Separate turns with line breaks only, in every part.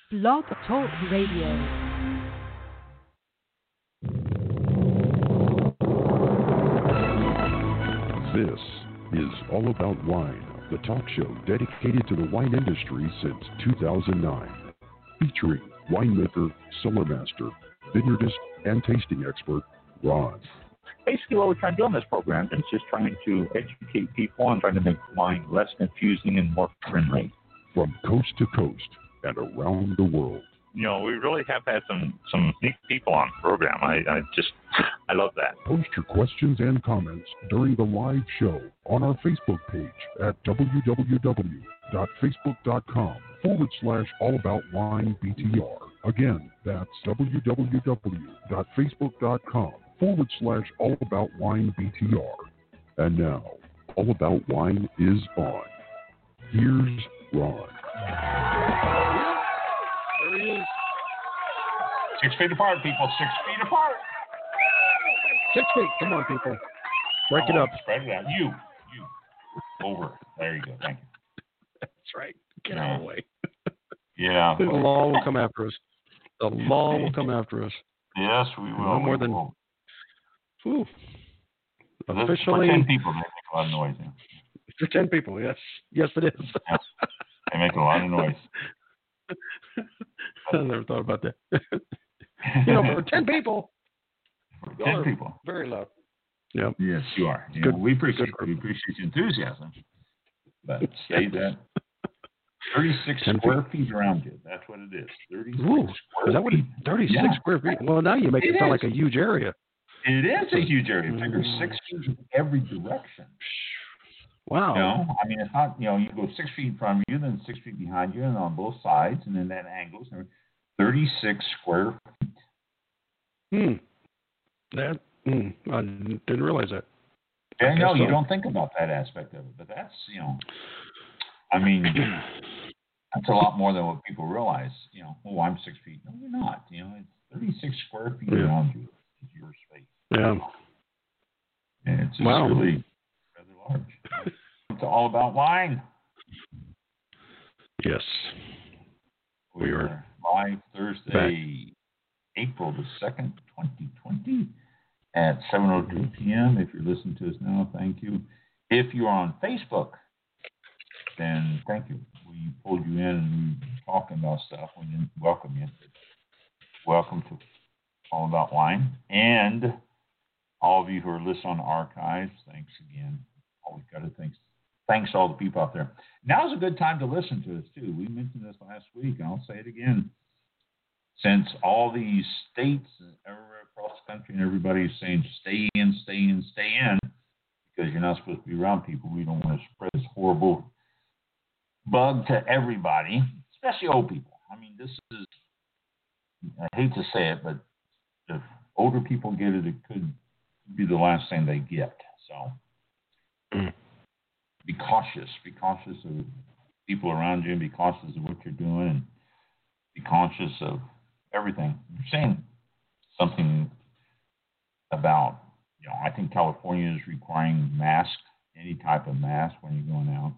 Blog Talk Radio.
This is All About Wine, the talk show dedicated to the wine industry since 2009. Featuring winemaker, cellar master, vineyardist, and tasting expert, Ron.
Basically, what we're trying to do on this program is just trying to educate people and trying to make wine less confusing and more friendly.
From coast to coast and around the world.
You know, we really have had some neat people on the program. I love that.
Post your questions and comments during the live show on our Facebook page at www.facebook.com/allaboutwinebtr. Again, that's www.facebook.com/allaboutwinebtr. And now, All About Wine is on. Here's Ron.
There he is. 6 feet apart, people. 6 feet apart.
6 feet. Come on, people. Break it up.
Spread it out. You. Over. There you go. Thank you.
That's right. Get out of the way.
Yeah.
The law will come after us. The law will come after us.
Yes, we will.
No more than... Whew.
Officially... For 10 people, they make a lot of noise. Yeah.
For 10 people, yes. Yes, it is.
Yes. They make a lot of noise.
I never thought about that. You know, for 10 people.
For 10 people.
Very loud. Yep.
Yes, you are. You
good,
know, we appreciate your enthusiasm. But say that 36 square feet around you. That's what it is. 36 square
is that what
feet.
36 square feet? Well, now you make it sound like a huge area.
It is a huge area. Figure 6 feet in every direction.
Wow.
You know, I mean, it's not, you know, you go 6 feet in front of you, then 6 feet behind you, and on both sides, and then that angles. 36 square feet.
I didn't realize that.
Yeah, no, you don't think about that aspect of it, but that's, you know, I mean, that's a lot more than what people realize. You know, oh, I'm 6 feet. No, you're not. You know, it's 36 square feet around you. It's your space.
Yeah.
And it's just really rather large. It's all about wine.
Yes.
We are live Thursday, April the 2nd, 2020 at 7:02 p.m. If you're listening to us now, thank you. If you're on Facebook, then thank you. We pulled you in and we were talking about stuff. We didn't welcome you. Welcome to All About Wine. And all of you who are listening on archives, thanks again. Always got to thanks to all the people out there. Now's a good time to listen to us, too. We mentioned this last week, and I'll say it again. Since all these states everywhere across the country and everybody's saying stay in, because you're not supposed to be around people, we don't want to spread this horrible bug to everybody, especially old people. I mean, this is, I hate to say it, but if older people get it, it could be the last thing they get. So be cautious. Be cautious of people around you, and be cautious of what you're doing, and be conscious of everything. You're saying something about, you know, I think California is requiring masks, any type of mask when you're going out.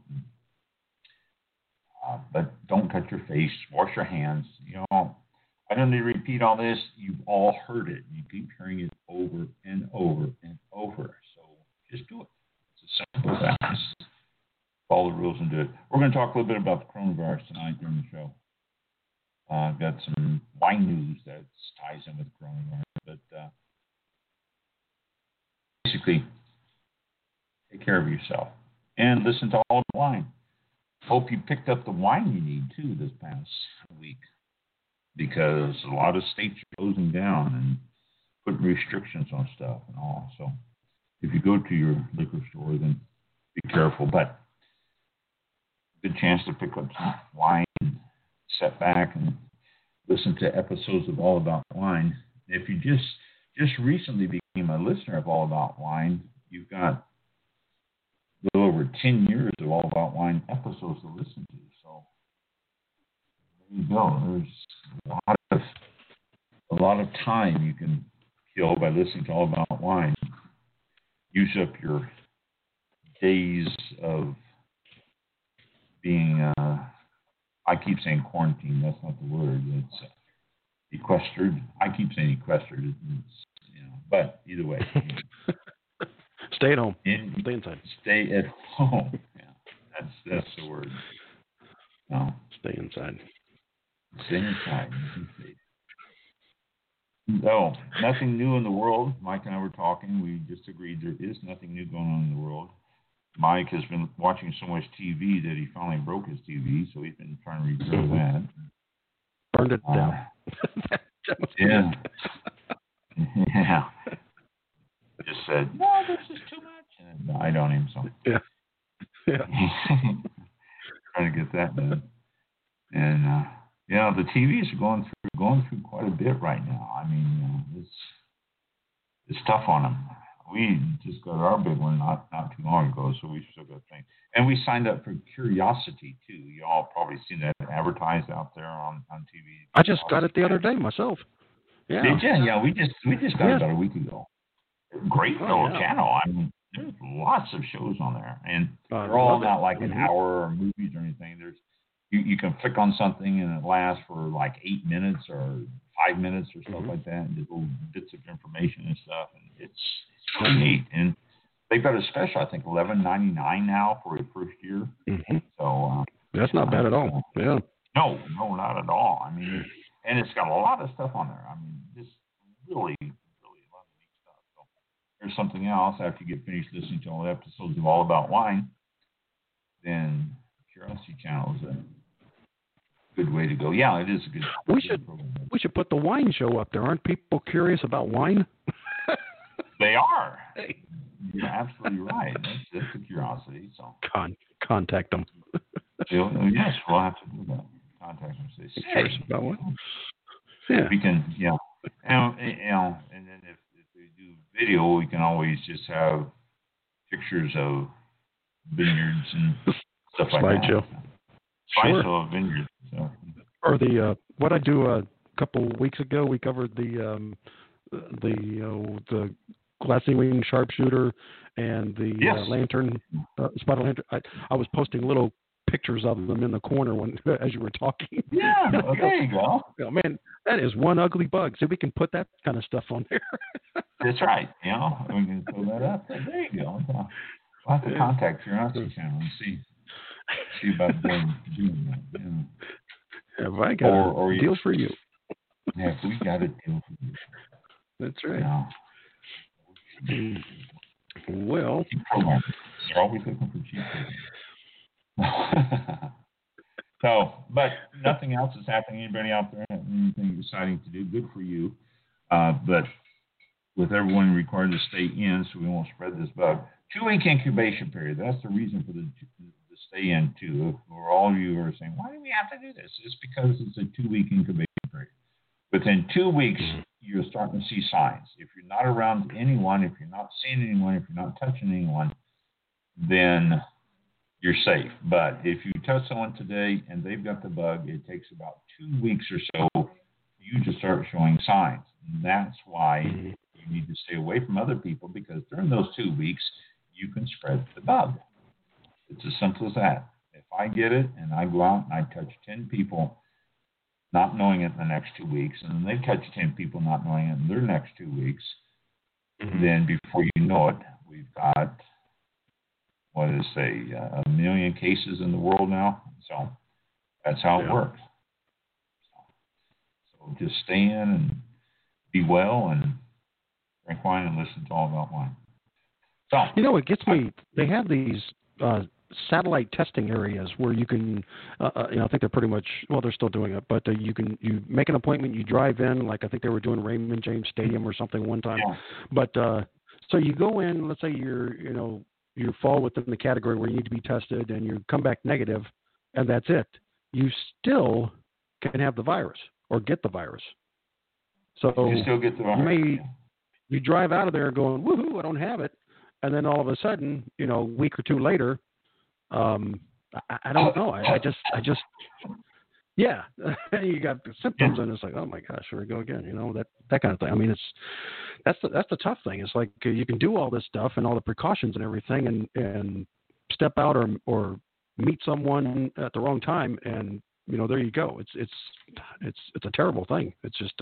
But don't touch your face. Wash your hands. You know, I don't need to repeat all this. You've all heard it. You keep hearing it over and over and over. So just do it. It's as simple as that. Follow the rules and do it. We're going to talk a little bit about the coronavirus tonight during the show. I've got some wine news that ties in with the coronavirus. But basically, take care of yourself and listen to all the wine. Hope you picked up the wine you need, too, this past week. Because a lot of states are closing down and putting restrictions on stuff and all. So if you go to your liquor store, then be careful. But good chance to pick up some wine, sit back and listen to episodes of All About Wine. If you just recently became a listener of All About Wine, you've got a little over 10 years of All About Wine episodes to listen to. So there you go. There's a lot of time you can kill by listening to All About Wine. Use up your days of being I keep saying quarantine. That's not the word. sequestered. I keep saying sequestered, but either way.
Stay at home. Stay inside.
Stay at home. Yeah, that's the word. No.
Stay inside.
Stay inside. No, nothing new in the world. Mike and I were talking. We just agreed there is nothing new going on in the world. Mike has been watching so much TV that he finally broke his TV, so he's been trying to repair that.
Burned it down.
Yeah. Yeah. Just said, no, this is too much. And it died on him. So.
Yeah.
Trying to get that done. And, the TVs are going through quite a bit right now. I mean, it's tough on them. We just got our big one not too long ago, so we still got things. And we signed up for Curiosity too. You all probably seen that advertised out there on TV.
I just got it the other day myself. Yeah.
Did you? Yeah, we just got it about a week ago. Great little channel. I mean, there's lots of shows on there, and they're all not like an hour or movies or anything. There's you can click on something and it lasts for like 8 minutes or 5 minutes or stuff like that, and just little bits of information and stuff, and it's really neat. And they've got a special, I think, $11.99 now for a first year.
Mm-hmm.
So
that's not bad at all. Yeah.
No, not at all. I mean, and it's got a lot of stuff on there. I mean, just really a lot of neat stuff. So there's something else after you get finished listening to all the episodes of All About Wine, then Curiosity Channel is a good way to go. Yeah, it is a good.
We should put the wine show up there. Aren't people curious about wine?
They are. You're absolutely right. That's a curiosity. So
contact them.
Yes, we'll have to do that. Contact them. Say,
curious about wine. Yeah,
we can. Yeah, and then if we do video, we can always just have pictures of vineyards and stuff like
Slideshow.
that.
Sure.
Slideshow of vineyards. So.
Or the what I do a couple weeks ago, we covered the glassy wing sharpshooter and the lantern, spotted lantern. I was posting little pictures of them in the corner as you were talking.
Yeah, well, there you go.
Oh, man, that is one ugly bug. So we can put that kind of stuff on there.
That's right. We can throw that up. There you go. We'll have to contact Curiosity Channel and see about doing that. Yeah.
Have I got a deal for you?
Yeah, we got a deal for you.
That's right. Yeah. Well,
you're always looking for cheap programs. So, but nothing else is happening. Anybody out there have anything exciting to do? Good for you. But with everyone required to stay in, so we won't spread this bug. 2-week incubation period. That's the reason for the stay in too. For all of you who are saying, why do we have to do this? It's because it's a 2-week incubation period. Within 2 weeks, you're starting to see signs. If you're not around anyone, if you're not seeing anyone, if you're not touching anyone, then you're safe. But if you touch someone today and they've got the bug, it takes about 2 weeks or so for you to start showing signs. And that's why you need to stay away from other people, because during those 2 weeks, you can spread the bug. It's as simple as that. If I get it and I go out and I touch 10 people not knowing it in the next 2 weeks, and then they touch 10 people not knowing it in their next 2 weeks, then before you know it, we've got, 1 million cases in the world now. So that's how it works. So just stay in and be well and drink wine and listen to All About Wine. So,
it gets me. They have these satellite testing areas where you can, I think they're pretty much, they're still doing it, but you make an appointment, you drive in, like I think they were doing Raymond James Stadium or something one time. Yeah. But so you go in, let's say you fall within the category where you need to be tested and you come back negative, and that's it. You still can have the virus or get the virus. So
you still get the virus.
You drive out of there going, woohoo, I don't have it. And then all of a sudden, a week or two later, I don't know. I just, yeah, you got the symptoms, and it's like, oh my gosh, here we go again. That kind of thing. I mean, that's the tough thing. It's like you can do all this stuff and all the precautions and everything, and step out or meet someone at the wrong time, and there you go. It's a terrible thing. It's just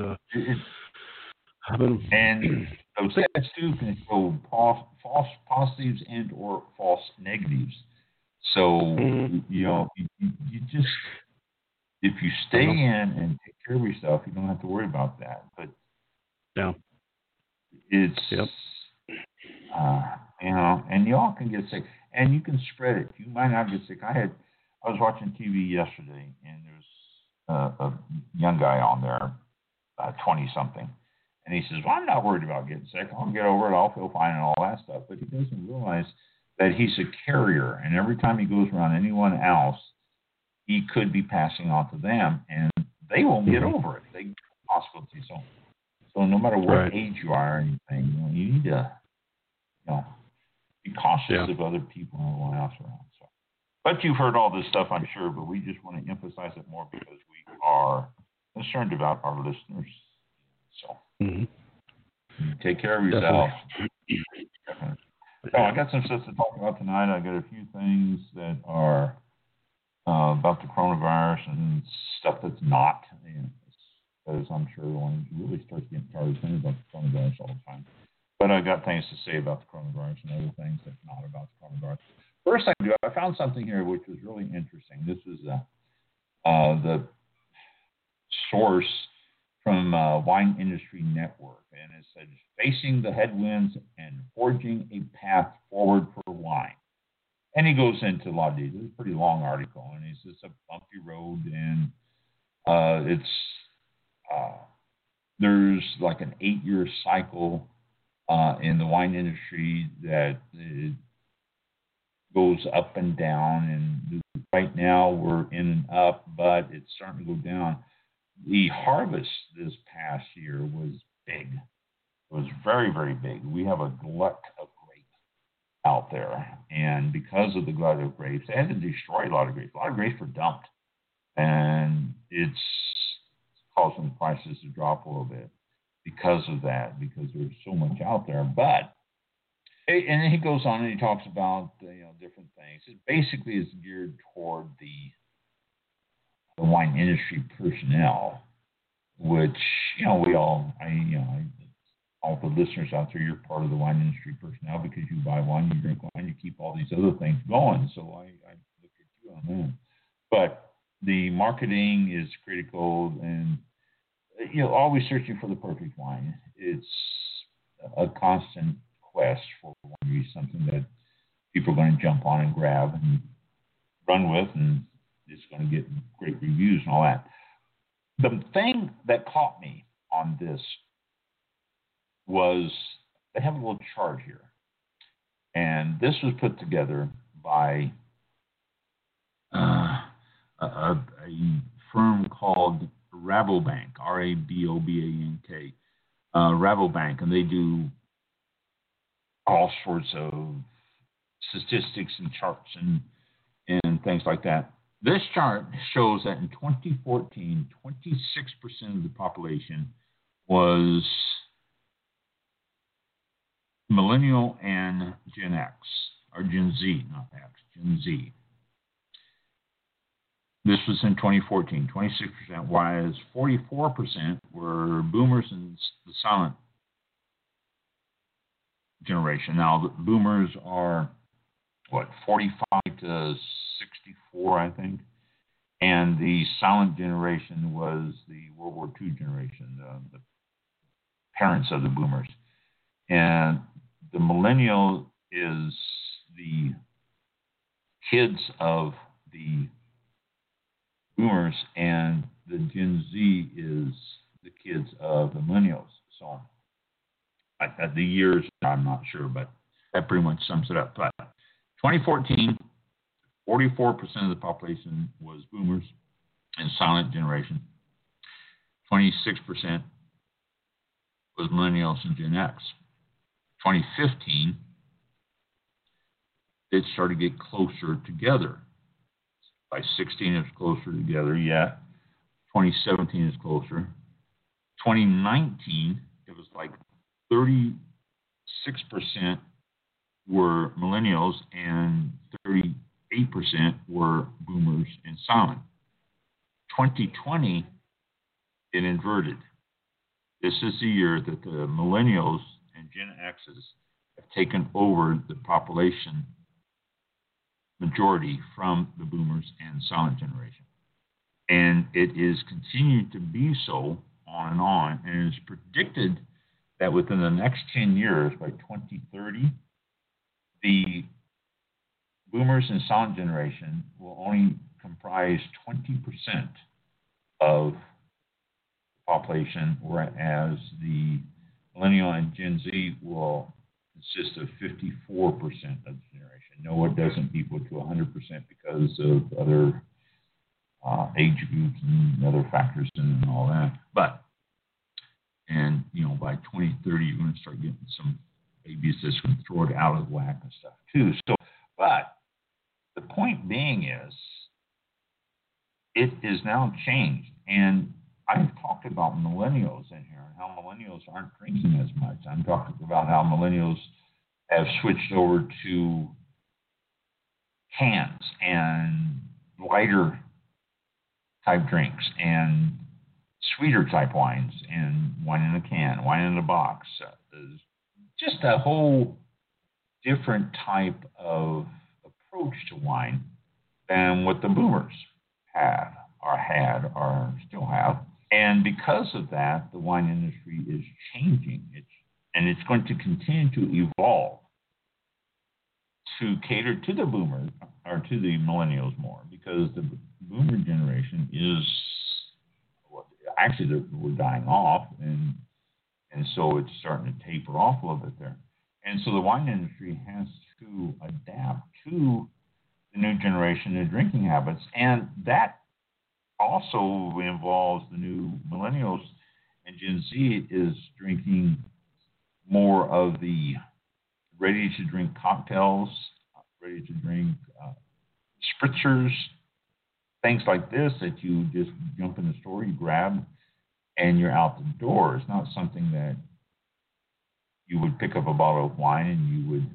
and those tests too can show false positives and or false negatives. So you just, if you stay in and take care of yourself, you don't have to worry about that. But it's and y'all can get sick, and you can spread it. You might not get sick. I was watching TV yesterday, and there's a young guy on there, 20-something, and he says, "Well, I'm not worried about getting sick. I'll get over it. I'll feel fine and all that stuff." But he doesn't realize that he's a carrier, and every time he goes around anyone else, he could be passing on to them, and they won't get over it. They possibly so. So no matter what age you are or anything, you need to, be cautious of other people and everyone else around. So, but you've heard all this stuff, I'm sure, but we just want to emphasize it more because we are concerned about our listeners. So take care of yourself. Definitely. So I got some stuff to talk about tonight. I got a few things that are about the coronavirus and stuff that's not. Because I'm sure everyone really starts getting tired of thinking about the coronavirus all the time. But I got things to say about the coronavirus and other things that's not about the coronavirus. First thing I found something here which was really interesting. This is the source from Wine Industry Network, and it said, "Facing the headwinds and forging a path forward for wine." And he goes into a lot of details. It's a pretty long article, and he says it's a bumpy road, and there's like an 8-year cycle in the wine industry that it goes up and down, and right now we're in and up, but it's starting to go down. The harvest this past year was big. It was very, very big. We have a glut of grapes out there, and because of the glut of grapes, they had to destroy a lot of grapes. A lot of grapes were dumped, and it's causing prices to drop a little bit because of that, because there's so much out there. But, and then he goes on and he talks about different things. It basically is geared toward the wine industry personnel, which all the listeners out there, you're part of the wine industry personnel because you buy wine, you drink wine, you keep all these other things going. So I look at you on that. But the marketing is critical, and always searching for the perfect wine. It's a constant quest for wine, something that people are going to jump on and grab and run with, and it's going to get great reviews and all that. The thing that caught me on this was they have a little chart here, and this was put together by a firm called Rabobank, Rabobank, Rabobank, and they do all sorts of statistics and charts and things like that. This chart shows that in 2014, 26% of the population was Millennial and Gen X, or Gen Z, not X, Gen Z. This was in 2014, 26%, whereas 44% were Boomers and the Silent generation. Now, the Boomers are, 45 to 64, I think. And the Silent generation was the World War II generation, the parents of the Boomers. And the Millennial is the kids of the Boomers, and the Gen Z is the kids of the Millennials. So the years, I'm not sure, but that pretty much sums it up. But 2014, 44% of the population was Boomers and Silent generation. 26% was Millennials and Gen X. 2015, it started to get closer together. By 16, it's closer together. Yeah. 2017 is closer. 2019, it was like 36% were Millennials and 38% were Boomers and Silent. 2020, it inverted. This is the year that the millennials and Gen X's have taken over the population majority from the boomers and silent generation. And it is continuing to be so on, and it is predicted that within the next 10 years, by 2030, the boomers and silent generation will only comprise 20% of the population, whereas the millennial and Gen Z will consist of 54% of the generation. No, it doesn't equal to 100% because of other age groups and other factors and all that. But, and by 2030, you're going to start getting some babies that's going to throw it out of whack and stuff too. So, but the point being is, it is now changed. And I've talked about millennials in here and how millennials aren't drinking as much. I'm talking about how millennials have switched over to cans and lighter type drinks and sweeter type wines and wine in a can, wine in a box. Just a whole different type of approach to wine than what the boomers have or had or still have. And because of that, the wine industry is changing. It's going to continue to evolve to cater to the boomers or to the millennials more, because the boomer generation is actually we're dying off, and so it's starting to taper off a little bit there. And so the wine industry has to adapt to the new generation, new drinking habits, and that also involves the new millennials and Gen Z is drinking more of the ready-to-drink cocktails, ready-to-drink spritzers, things like this that you just jump in the store, you grab, and you're out the door. It's not something that you would pick up a bottle of wine and you would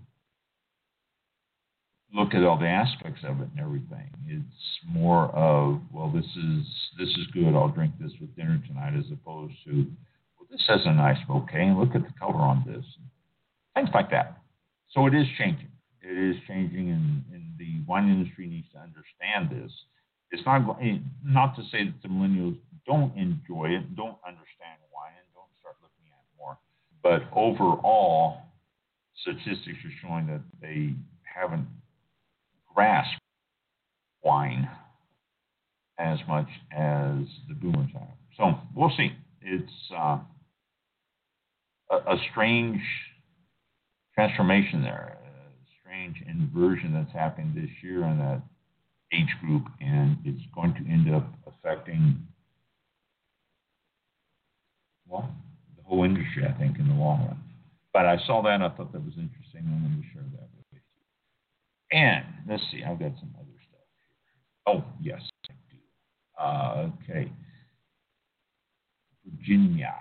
look at all the aspects of it and everything. It's more of, well, this is good. I'll drink this with dinner tonight, as opposed to, well, this has a nice bouquet, and look at the color on this. Things like that. So it is changing. It is changing, and the wine industry needs to understand this. It's not to say that the millennials don't enjoy it, don't understand wine, and don't start looking at it more. But overall, statistics are showing that they haven't grasped wine as much as the boomers have. So we'll see. It's a strange transformation there, a strange inversion that's happened this year in that age group, and it's going to end up affecting, well, the whole industry, I think, in the long run. But I saw that, and I thought that was interesting, and I'm going to share that with you. And let's see, I've got some other stuff here. Oh, yes, I do. Okay. Virginia.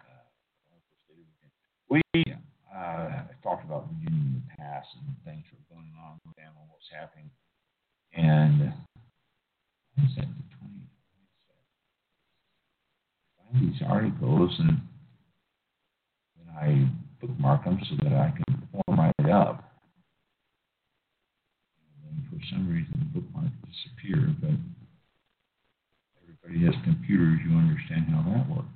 We talked about Virginia in the past, and things were going on with them and what's happening. And I said the 20. Find these articles, and I bookmark them so that I can format it up. And for some reason, the bookmarks disappear, but everybody has computers. You understand how that works.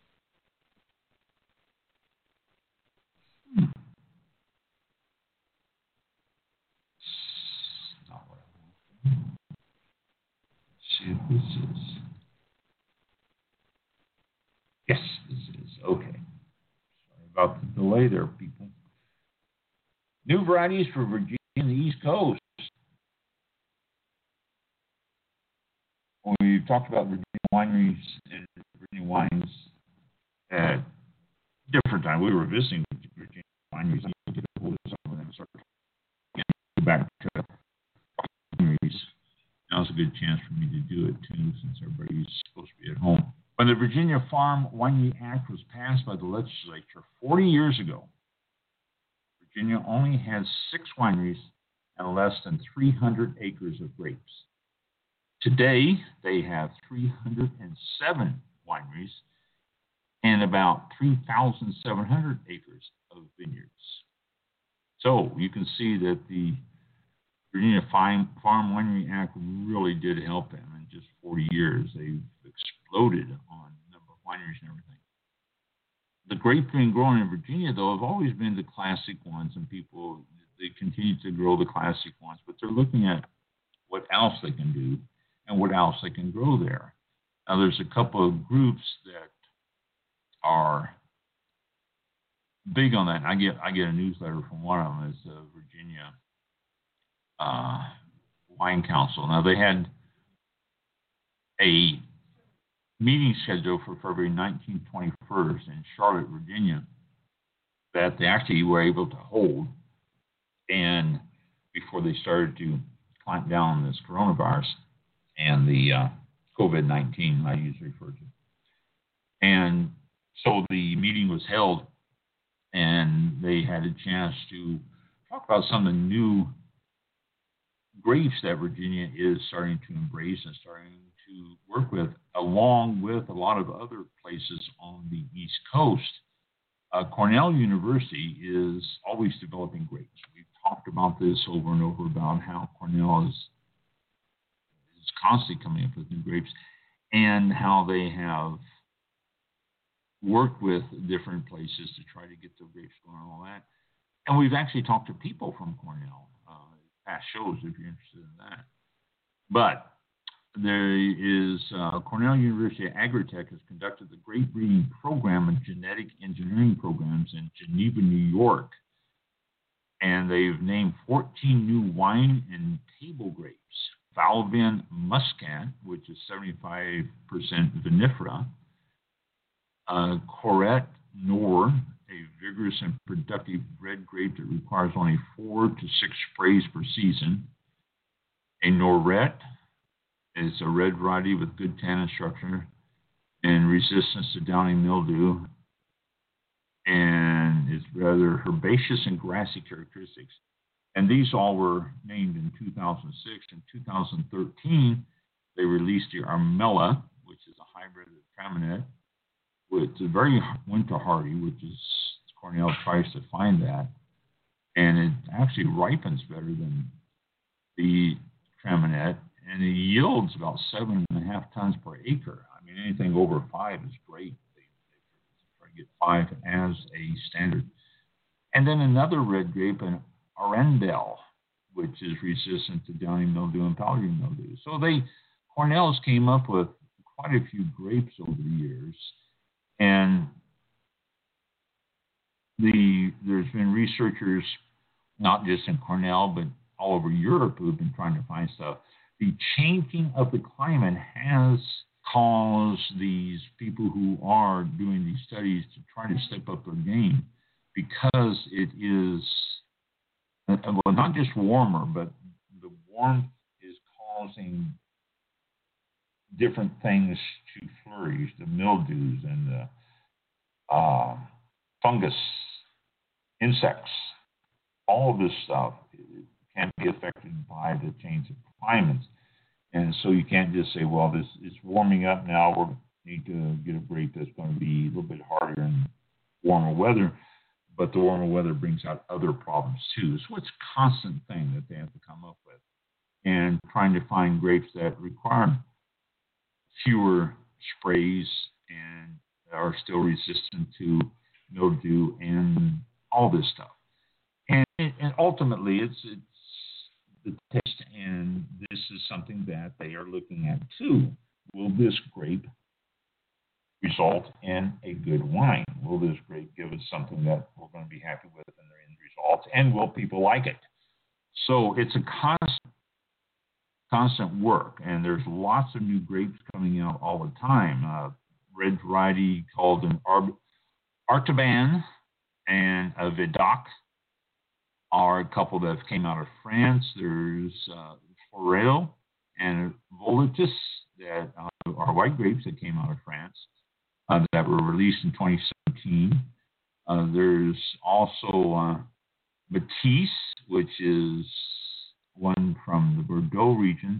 Not what I want. Let's see if this is. Yes, this is. Okay. Sorry about the delay there, people. New varieties for Virginia and the East Coast. We've talked about Virginia wineries and Virginia wines at different times. We were visiting Virginia wineries. I get a hold of some of them and start go back to wineries. Now's a good chance for me to do it too, since everybody's supposed to be at home. When the Virginia Farm Winery Act was passed by the legislature 40 years ago, Virginia only had 6 wineries and less than 300 acres of grapes. Today, they have 307 wineries and about 3,700 acres of vineyards. So you can see that the Virginia Farm Winery Act really did help them. In just 40 years, they've exploded on the number of wineries and everything. The grapes being grown in Virginia, though, have always been the classic ones, and they continue to grow the classic ones, but they're looking at what else they can do and what else they can grow there. Now, there's a couple of groups that are big on that. I get a newsletter from one of them. It's the Virginia Wine Council. Now, they had a meeting scheduled for February 19th, 21st in Charlotte, Virginia, that they actually were able to hold, and before they started to clamp down on this coronavirus and the COVID-19 I usually refer to. And so the meeting was held, and they had a chance to talk about some of the new grapes that Virginia is starting to embrace and starting to work with, along with a lot of other places on the East Coast. Cornell University is always developing grapes. We've talked about this over and over about how Cornell is constantly coming up with new grapes and how they have worked with different places to try to get the grapes going and all that. And we've actually talked to people from Cornell, past shows if you're interested in that. But there is Cornell University Agritech has conducted the grape breeding program and genetic engineering programs in Geneva, New York. And they've named 14 new wine and table grapes. Valvin Muscat, which is 75% vinifera. Corette Nord, a vigorous and productive red grape that requires only 4 to 6 sprays per season. A Norette is a red variety with good tannin structure and resistance to downy mildew, and is rather herbaceous and grassy characteristics. And these all were named in 2006. In 2013, they released the Armella, which is a hybrid of Traminette, which is very winter hardy, which is Cornell tries to find that, and it actually ripens better than the Traminette, and it yields about 7.5 tons per acre. I mean, anything over 5 is great. They try to get 5 as a standard. And then another red grape, an Arendelle, which is resistant to downy mildew and powdery mildew. So Cornell's came up with quite a few grapes over the years, and there's been researchers, not just in Cornell, but all over Europe, who have been trying to find stuff. The changing of the climate has caused these people who are doing these studies to try to step up their game, because it is, well, not just warmer, but the warmth is causing different things to flourish, the mildews and the fungus, insects, all of this stuff can be affected by the change of climates. And so you can't just say, well, this is warming up now, we need to get a grape that's going to be a little bit harder in warmer weather. But the warmer weather brings out other problems too. So it's a constant thing that they have to come up with. And trying to find grapes that require fewer sprays and are still resistant to mildew and all this stuff. And ultimately, it's the taste, and this is something that they are looking at too. Will this grape result in a good wine? Will this grape give us something that we're going to be happy with in the end results? And will people like it? So it's a constant work, and there's lots of new grapes coming out all the time. Red variety called an Artaban and a Vidocq are a couple that came out of France. There's Forel and Volatus that are white grapes that came out of France that were released in 2017. There's also Matisse, which is one from the Bordeaux region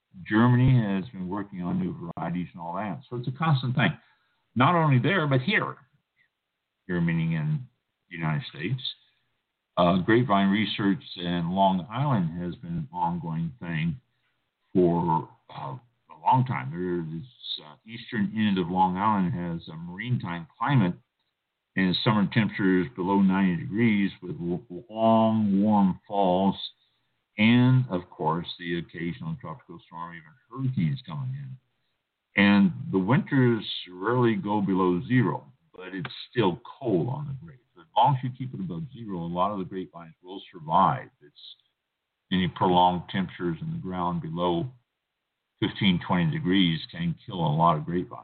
Germany has been working on new varieties and all that. So it's a constant thing. Not only there, but here. Here meaning in the United States. Grapevine research in Long Island has been an ongoing thing for a long time. This eastern end of Long Island has a maritime climate and summer temperatures below 90 degrees with long, warm falls and, of course, the occasional tropical storm, even hurricanes coming in. And the winters rarely go below zero, but it's still cold on the grapes. As long as you keep it above zero, a lot of the grapevines will survive. It's any prolonged temperatures in the ground below 15, 20 degrees can kill a lot of grapevines.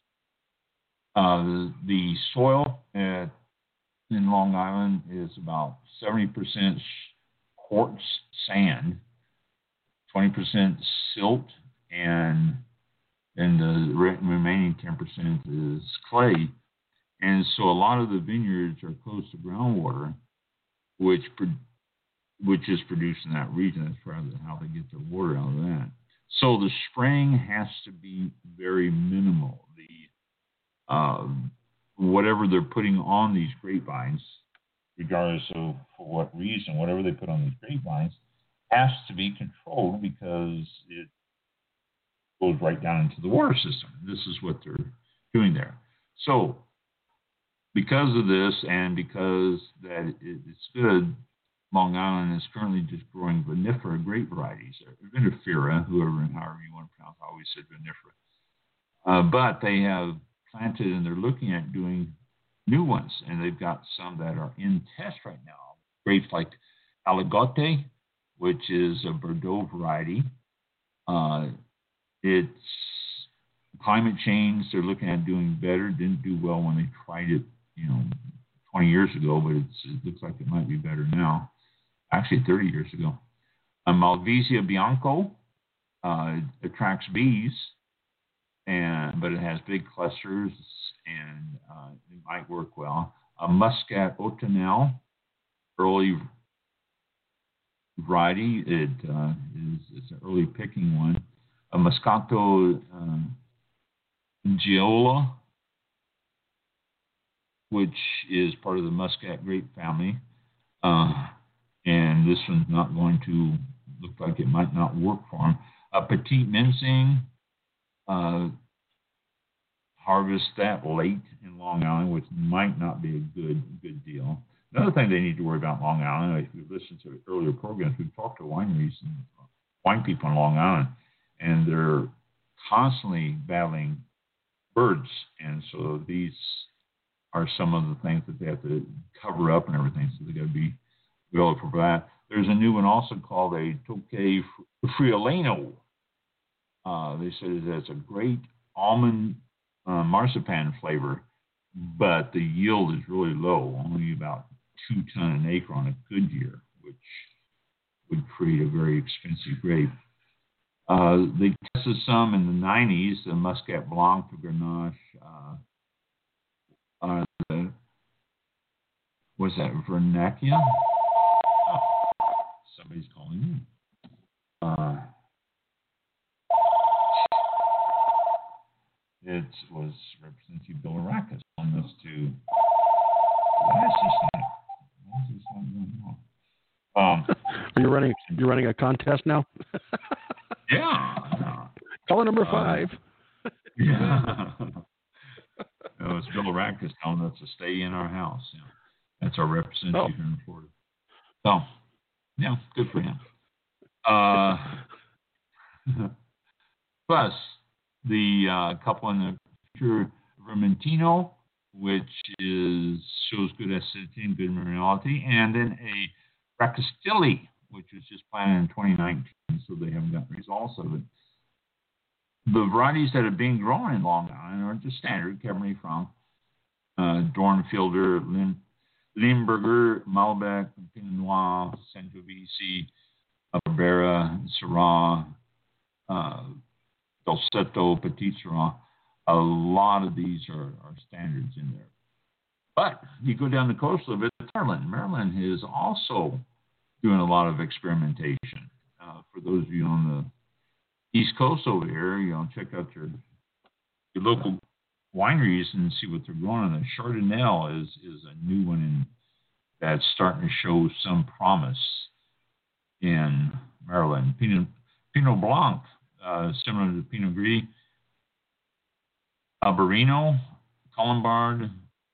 The soil in Long Island is about 70% quartz sand, 20% silt, and the remaining 10% is clay. And so a lot of the vineyards are close to groundwater, which is produced in that region. That's probably how they get their water out of that. So the spraying has to be very minimal. Whatever they're putting on these grapevines, regardless of for what reason, whatever they put on these grapevines has to be controlled because it goes right down into the water system. This is what they're doing there. So because of this and because that it's good, Long Island is currently just growing vinifera grape varieties, or vinifera, however you want to pronounce it. I always said vinifera. But they have planted and they're looking at doing new ones, and they've got some that are in test right now. Grapes like Aligote, which is a Bordeaux variety. It's climate change. They're looking at doing better. Didn't do well when they tried it, 20 years ago, but it looks like it might be better now. Actually, 30 years ago. Malvasia Bianco attracts bees, but it has big clusters, and it might work well. Muscat Autumnal, early variety. It's an early picking one. Moscato Giola, which is part of the Muscat grape family. And this one's not going to look like it might not work for them. Petit Mensing, harvest that late in Long Island, which might not be a good deal. Another thing they need to worry about in Long Island, if you've listened to earlier programs, we've talked to wineries and wine people in Long Island, and they're constantly battling birds. And so these are some of the things that they have to cover up and everything, so they got to be available for that. There's a new one also called a Tocai Friulano. They said it has a great almond marzipan flavor, but the yield is really low, only about 2 tons an acre on a good year, which would create a very expensive grape. They tested some in the 90s, the Muscat Blanc, the Grenache, what's that, Vernaccia? Oh, somebody's calling me. It was Representative Bill Arrakis on this to. Why is this not going on?
You're running a contest now?
Yeah.
Caller number 5.
Yeah. No, it's Bill Arrakis telling us to stay in our house. Yeah. That's our representative here in Florida. So, yeah, good for him. Plus, the couple in the future, Vermentino, which shows good acidity and good minerality, and then a Bracastilli, which was just planted in 2019, so they haven't gotten results of it. The varieties that are being grown in Long Island are just standard Cabernet Franc, Dornfielder, Limburger, Malbec, Pinot Noir, Sangiovese, Barbera, Syrah, Dolcetto, Petit Syrah. A lot of these are standards in there. But you go down the coast a little bit, Maryland is also doing a lot of experimentation. For those of you on East Coast over here, check out your local wineries and see what they're growing. And the Chardonnay is a new one that's starting to show some promise in Maryland. Pinot Blanc, similar to Pinot Gris. Albarino, Colombard,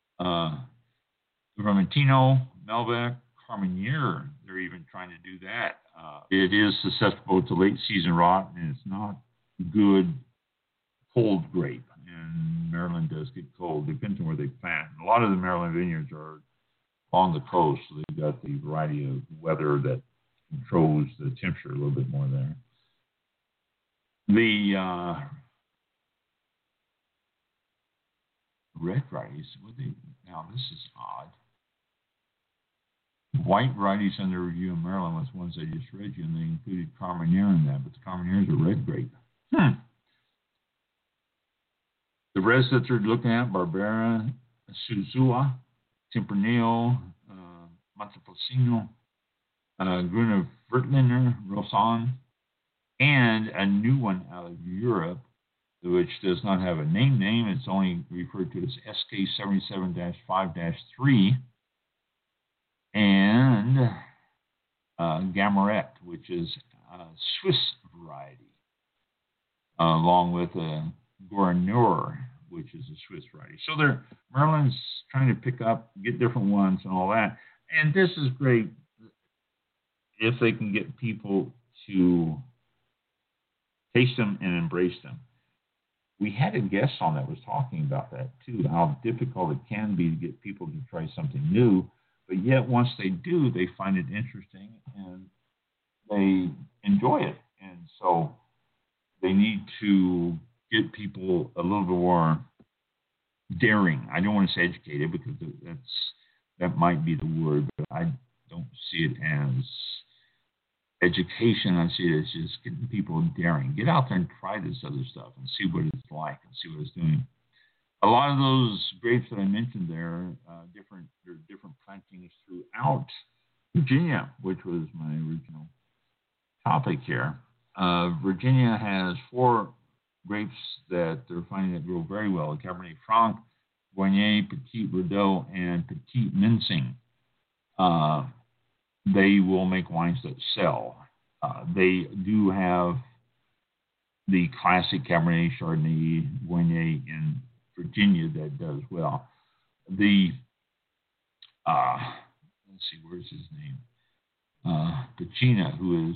Vermentino, Malbec, Carmenere. They're even trying to do that. It is susceptible to late season rot, and it's not good cold grape. And Maryland does get cold, depends on where they plant. A lot of the Maryland vineyards are on the coast, so they've got the variety of weather that controls the temperature a little bit more there. The red varieties, now this is odd. White varieties under review in Maryland was ones I just read you, and they included Carmenere in that, but the Carmenere is a red grape. The reds that they're looking at, Barbera, Suzua, Tempranillo, Montepulciano, Grüner Veltliner, Roussanne, and a new one out of Europe, which does not have a name. It's only referred to as SK77-5-3, and Gamarette, which is a Swiss variety, along with a Gouverneur, which is a Swiss variety. So Maryland's trying to pick up, get different ones and all that. And this is great if they can get people to taste them and embrace them. We had a guest on that was talking about that too, how difficult it can be to get people to try something new, but yet once they do, they find it interesting and they enjoy it. And so they need to get people a little bit more daring. I don't want to say educated because that might be the word, but I don't see it as education. I see it as just getting people daring. Get out there and try this other stuff and see what it's like and see what it's doing. A lot of those grapes that I mentioned there, there are different plantings throughout Virginia, which was my original topic here. Virginia has 4 grapes that they're finding that grow very well: Cabernet Franc, Viognier, Petit Verdot, and Petit Mincing. They will make wines that sell. They do have the classic Cabernet, Chardonnay, Viognier in Virginia that does well. Let's see, where's his name? Pacina, who is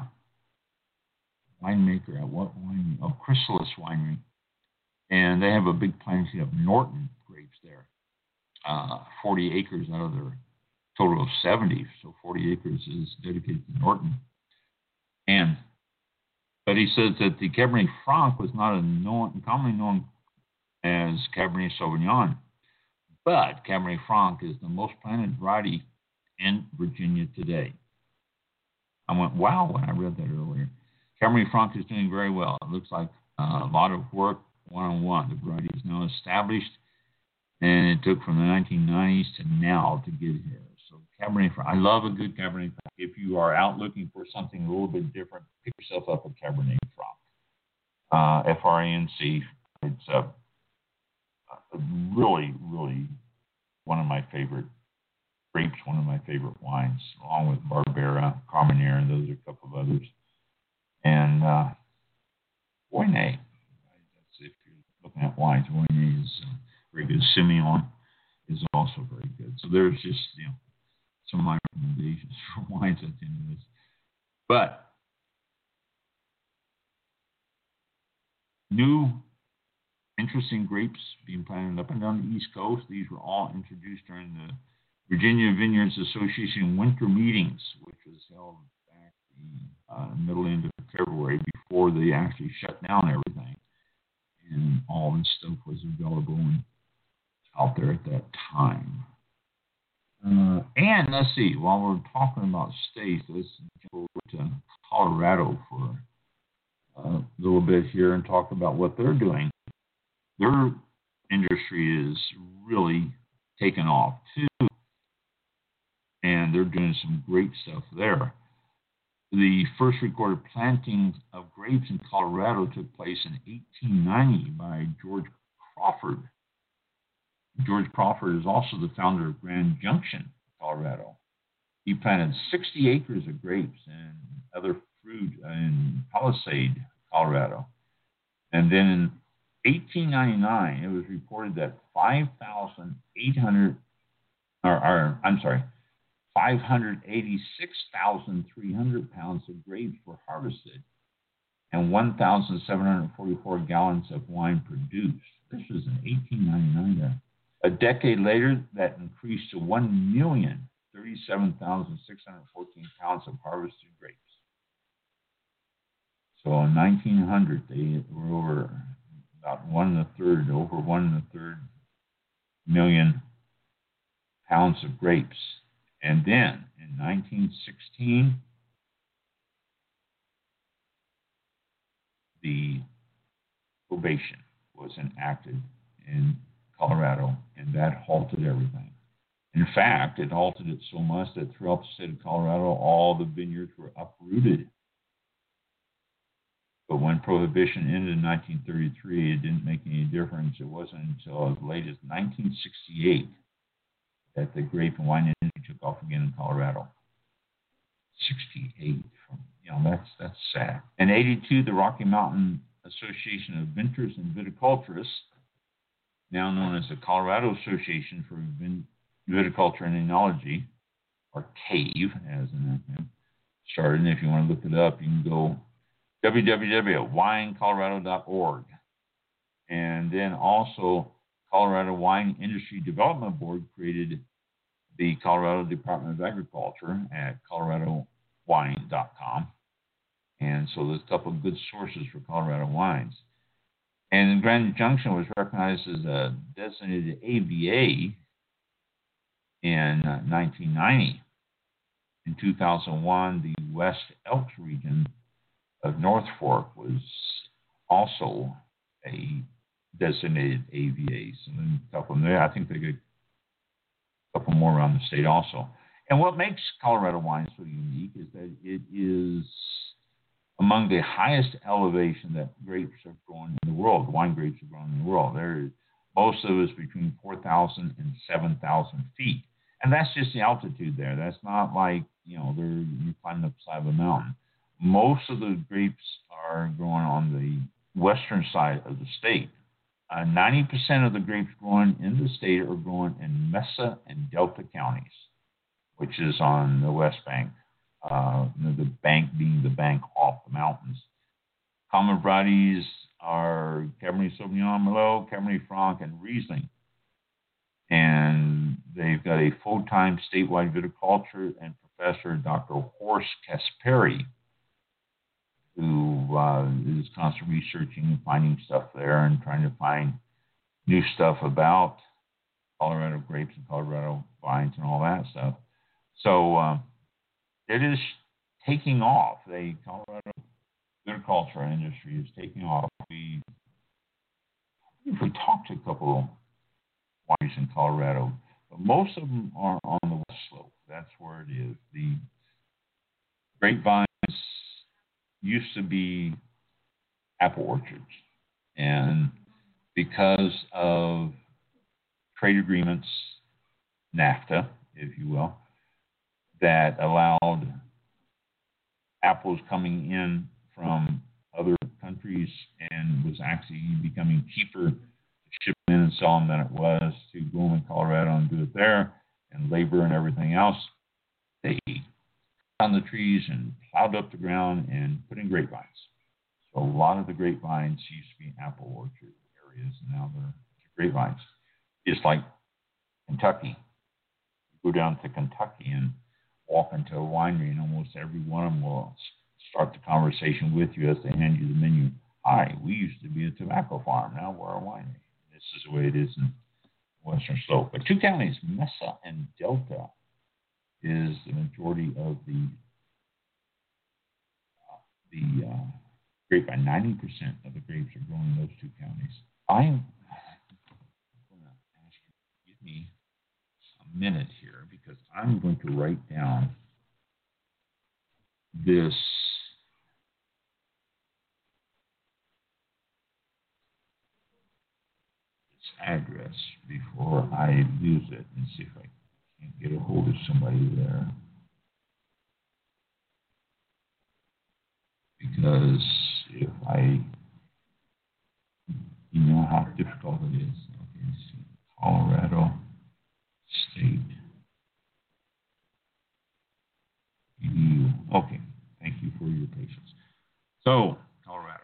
winemaker at what winery? Oh, Chrysalis Winery. And they have a big planting of Norton grapes there. 40 acres out of their total of 70. So 40 acres is dedicated to Norton. But he says that the Cabernet Franc was not commonly known as Cabernet Sauvignon. But Cabernet Franc is the most planted variety in Virginia today. I went, wow, when I read that earlier. Cabernet Franc is doing very well. It looks like a lot of work one-on-one. The variety is now established, and it took from the 1990s to now to get here. So Cabernet Franc, I love a good Cabernet Franc. If you are out looking for something a little bit different, pick yourself up a Cabernet Franc. F-R-A-N-C. It's really, really one of my favorite grapes, one of my favorite wines, along with Barbera, Carmenere, and those are a couple of others. And Viognier. That's if you're looking at wines. Viognier is very good. Semillon is also very good. So there's just some of my recommendations for wines at the end of this. But new interesting grapes being planted up and down the East Coast. These were all introduced during the Virginia Vineyards Association winter meetings, which was held back the middle end of February before they actually shut down everything. And all this stuff was available and out there at that time. And let's see, while we're talking about states, let's go to Colorado for a little bit here and talk about what they're doing. Their industry is really taken off too, and they're doing some great stuff there. The first recorded planting of grapes in Colorado took place in 1890 by George Crawford. George Crawford is also the founder of Grand Junction, Colorado. He planted 60 acres of grapes and other fruit in Palisade, Colorado. And then in 1899, it was reported that 586,300 pounds of grapes were harvested and 1,744 gallons of wine produced. This was in 1899. A decade later, that increased to 1,037,614 pounds of harvested grapes. So in 1900, they were over 1.3 million pounds of grapes. And then in 1916, the probation was enacted in Colorado, and that halted everything. In fact, it halted it so much that throughout the state of Colorado, all the vineyards were uprooted. But when Prohibition ended in 1933, it didn't make any difference. It wasn't until as late as 1968 that the grape and wine industry took off again in Colorado. 68, that's sad. In 82, the Rocky Mountain Association of Vintners and Viticulturists, now known as the Colorado Association for Viticulture and Enology, or CAVE, as an acronym, started. And if you want to look it up, you can go www.winecolorado.org. And then also, Colorado Wine Industry Development Board created the Colorado Department of Agriculture at coloradowine.com. And so there's a couple of good sources for Colorado wines. And Grand Junction was recognized as a designated AVA in 1990. In 2001, the West Elks region of North Fork was also a designated AVA. So then a couple of them there. I think they got a couple more around the state also. And what makes Colorado wine so unique is that it is among the highest elevation that grapes are grown in the world. Wine grapes are grown in the world. Most of it is between 4,000 and 7,000 feet. And that's just the altitude there. That's not like, you're climbing up the side of a mountain. Most of the grapes are grown on the western side of the state. 90% of the grapes grown in the state are grown in Mesa and Delta counties, which is on the west bank. The bank being the bank off the mountains. Common varieties are Cabernet Sauvignon, Merlot, Cabernet Franc, and Riesling. And they've got a full-time statewide viticulture and professor, Dr. Horst Kasperi, who is constantly researching and finding stuff there and trying to find new stuff about Colorado grapes and Colorado vines and all that stuff. So it is taking off. The Colorado viticulture industry is taking off. We talked to a couple of wineries in Colorado, but most of them are on the west slope. That's where it is. The grapevines used to be apple orchards, and because of trade agreements, NAFTA, if you will, that allowed apples coming in from other countries and was actually becoming cheaper to ship in and sell them than it was to go in Colorado and do it there, and labor and everything else. They found the trees and plowed up the ground and put in grapevines. So a lot of the grapevines used to be apple orchard areas, and now they're grapevines. It's like Kentucky. You go down to Kentucky and walk into a winery, and almost every one of them will start the conversation with you as they hand you the menu. Hi, we used to be a tobacco farm. Now we're a winery. This is the way it is in Western Slope. But two counties, Mesa and Delta, is the majority of the grapevine. 90% of the grapes are grown in those two counties. I'm going to ask you to give me a minute here because I'm going to write down this address before I lose it and see if I can't get a hold of somebody there. Because if I, you know how difficult it is. Okay, let's see. Colorado State. Okay, thank you for your patience. So, Colorado.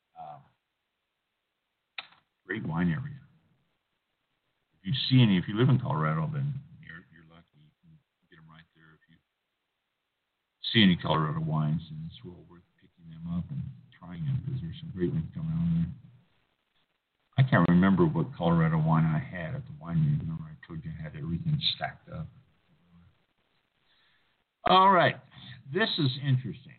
Great wine area. If you see any, if you live in Colorado, then you're lucky. You can get them right there. If you see any Colorado wines, then it's well worth picking them up and trying them because there's some great ones coming out there. I can't remember what Colorado wine I had at the winery. Remember, I told you I had everything stacked up. All right, this is interesting.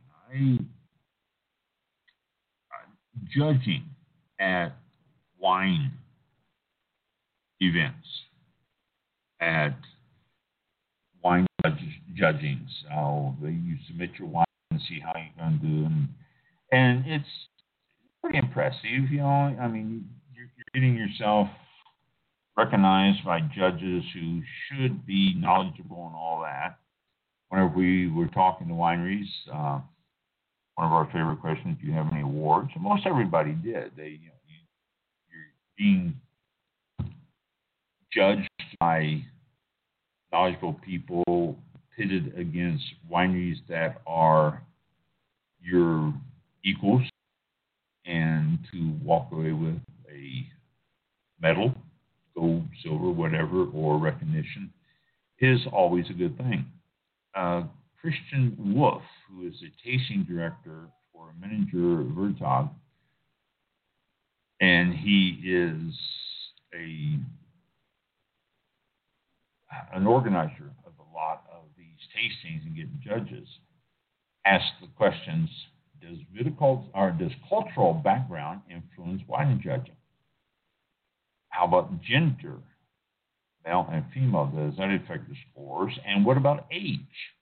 Judging at wine events, at wine judgings, how you submit your wine and see how you're going to do, and it's pretty impressive. You know, I mean, you're getting yourself recognized by judges who should be knowledgeable and all that. Whenever we were talking to wineries, one of our favorite questions: do you have any awards? And most everybody did. You're being judged by knowledgeable people, pitted against wineries that are your equals, and to walk away with a medal, gold, silver, whatever, or recognition is always a good thing. Christian Wolf, who is the tasting director for Menninger Vertag, and he is an organizer of a lot of these tastings and getting judges, asked the questions: does cultural background influence wine judging? How about gender, male and female? Does that affect the scores? And what about age?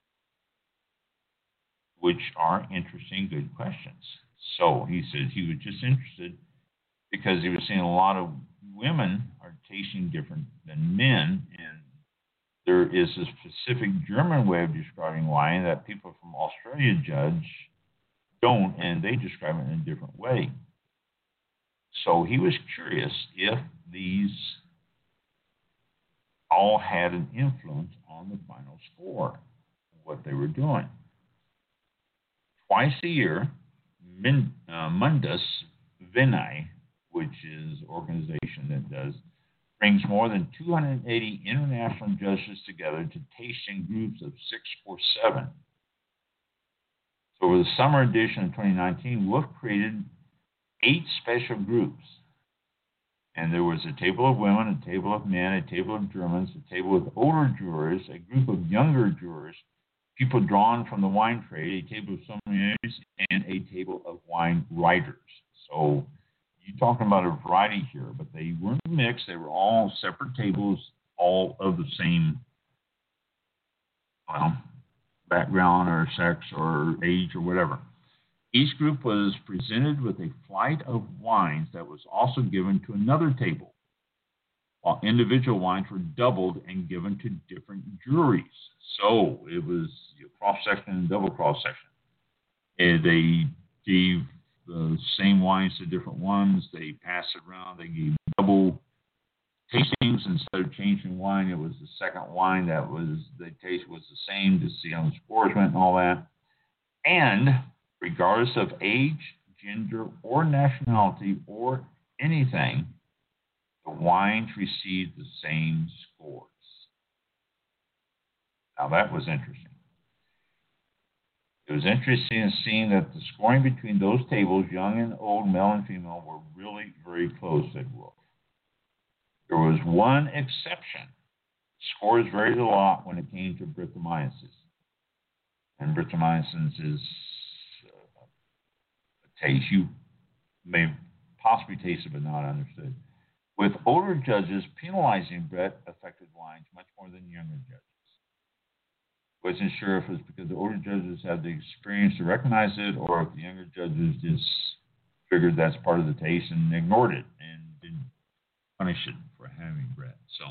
Which are interesting, good questions. So he said he was just interested because he was seeing a lot of women are tasting different than men, and there is a specific German way of describing wine that people from Australia judge don't, and they describe it in a different way. So he was curious if these all had an influence on the final score, what they were doing. Twice a year, Mundus Vini, which is an organization that brings more than 280 international judges together to taste in groups of 6 or 7. So for the summer edition of 2019, Wolf created 8 special groups. And there was a table of women, a table of men, a table of Germans, a table with older jurors, a group of younger jurors, people drawn from the wine trade, a table of sommeliers, and a table of wine writers. So you're talking about a variety here, but they weren't mixed. They were all separate tables, all of the same background or sex or age or whatever. Each group was presented with a flight of wines that was also given to another table, while individual wines were doubled and given to different juries. So it was cross-section and double cross-section. And they gave the same wines to different ones. They passed it around. They gave double tastings. Instead of changing wine, it was the second wine that the taste was the same to see how the scores went and all that. And regardless of age, gender, or nationality, or anything, the wines received the same scores. Now that was interesting. It was interesting seeing that the scoring between those tables, young and old, male and female, were really very close, said Wolf. There was one exception. Scores varied a lot when it came to Brettanomyces. And Brettanomyces is a taste you may possibly taste it but not understood. With older judges penalizing Brett affected wines much more than younger judges. Wasn't sure if it was because the older judges had the experience to recognize it, or if the younger judges just figured that's part of the taste and ignored it and didn't punish it for having bread. So,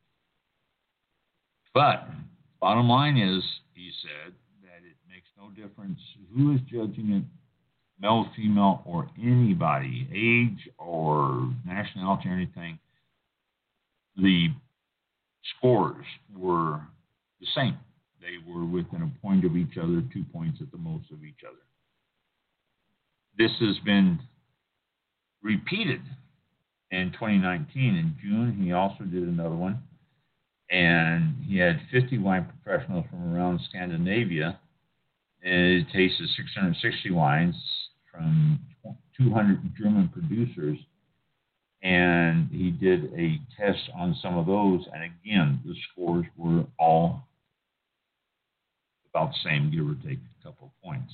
but bottom line is, he said, that it makes no difference who is judging it, male, female, or anybody, age or nationality or anything. The scores were the same. They were within a point of each other, 2 points at the most of each other. This has been repeated in 2019. In June, he also did another one, and he had 50 wine professionals from around Scandinavia, and it tasted 660 wines from 200 German producers, and he did a test on some of those, and again, the scores were all about the same, give or take a couple of points.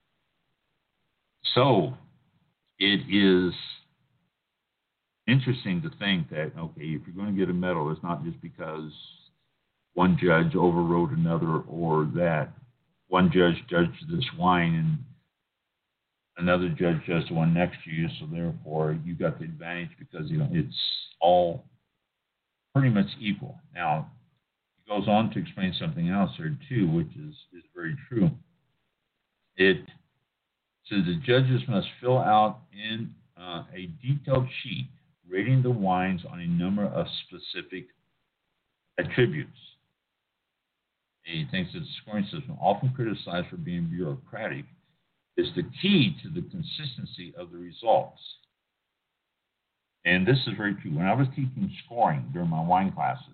So it is interesting to think that, okay, if you're going to get a medal, it's not just because one judge overrode another, or that one judge judged this wine and another judge judged the one next to you, so therefore you got the advantage because, it's all pretty much equal. Now, he goes on to explain something else here too, which is very true. It says the judges must fill out in a detailed sheet rating the wines on a number of specific attributes. He thinks that the scoring system, often criticized for being bureaucratic, is the key to the consistency of the results. And this is very true. When I was teaching scoring during my wine classes,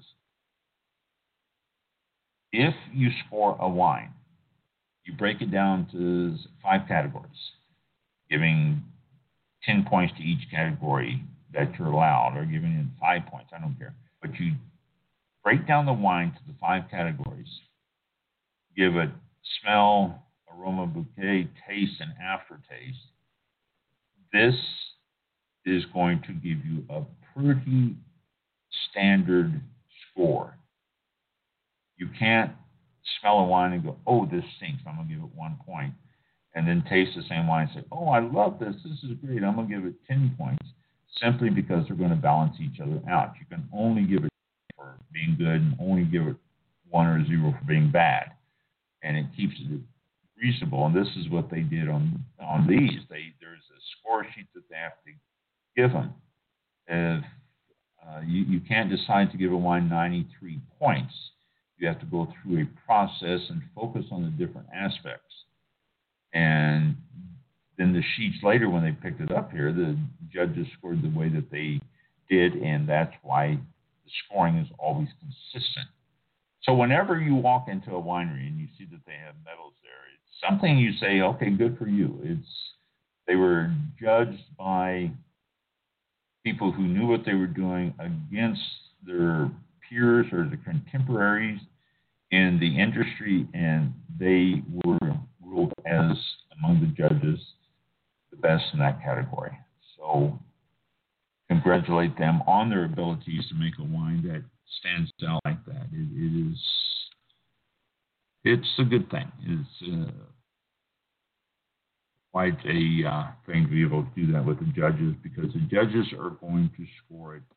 if you score a wine, you break it down to 5 categories, giving 10 points to each category that you're allowed, or giving it 5 points, I don't care. But you break down the wine to the 5 categories, give it smell, aroma, bouquet, taste, and aftertaste. This is going to give you a pretty standard score. You can't smell a wine and go, oh, this stinks, I'm going to give it 1 point. And then taste the same wine and say, oh, I love this, this is great, I'm going to give it 10 points, simply because they're going to balance each other out. You can only give it for being good and only give it 1 or 0 for being bad. And it keeps it reasonable. And this is what they did on these. There's a score sheet that they have to give them. If you can't decide to give a wine 93 points, you have to go through a process and focus on the different aspects. And then the sheets later, when they picked it up here, the judges scored the way that they did, and that's why the scoring is always consistent. So whenever you walk into a winery and you see that they have medals there, it's something you say, okay, good for you. They were judged by people who knew what they were doing against their peers or the contemporaries in the industry, and they were ruled as, among the judges, the best in that category. So congratulate them on their abilities to make a wine that stands out like that. It's a good thing. It's quite a thing to be able to do that with the judges, because the judges are going to score it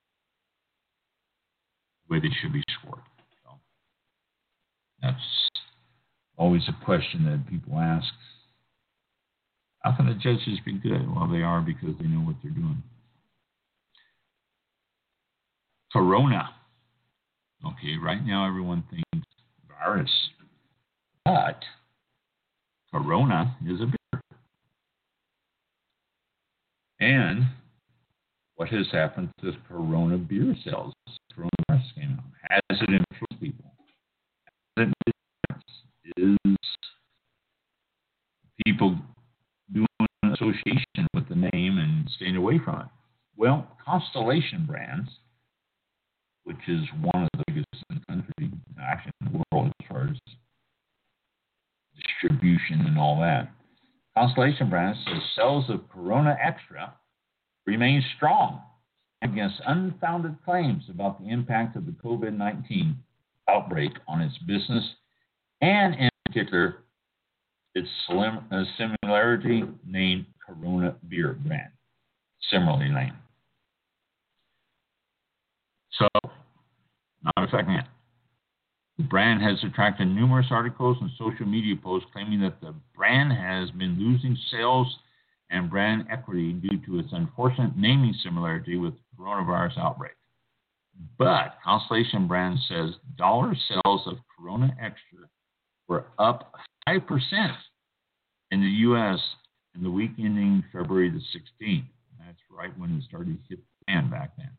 the way they should be scored. So that's always a question that people ask. How can the judges be good? Well, they are, because they know what they're doing. Corona. Okay, right now everyone thinks virus, but Corona is a beer. And what has happened to Corona beer sales? Coronavirus came out. Has it influenced people? Has it made a difference? Is people doing an association with the name and staying away from it? Well, Constellation Brands, which is one of the biggest in the country, actually in the world as far as distribution and all that. Constellation Brands says sales of Corona Extra remain strong against unfounded claims about the impact of the COVID-19 outbreak on its business and in particular, its similarity named Corona beer brand. Similarly named. So, not affecting it. The brand has attracted numerous articles and social media posts claiming that the brand has been losing sales and brand equity due to its unfortunate naming similarity with the coronavirus outbreak. But Constellation Brands says dollar sales of Corona Extra were up 5% in the U.S. in the week ending February the 16th. That's right when it started to hit the fan back then.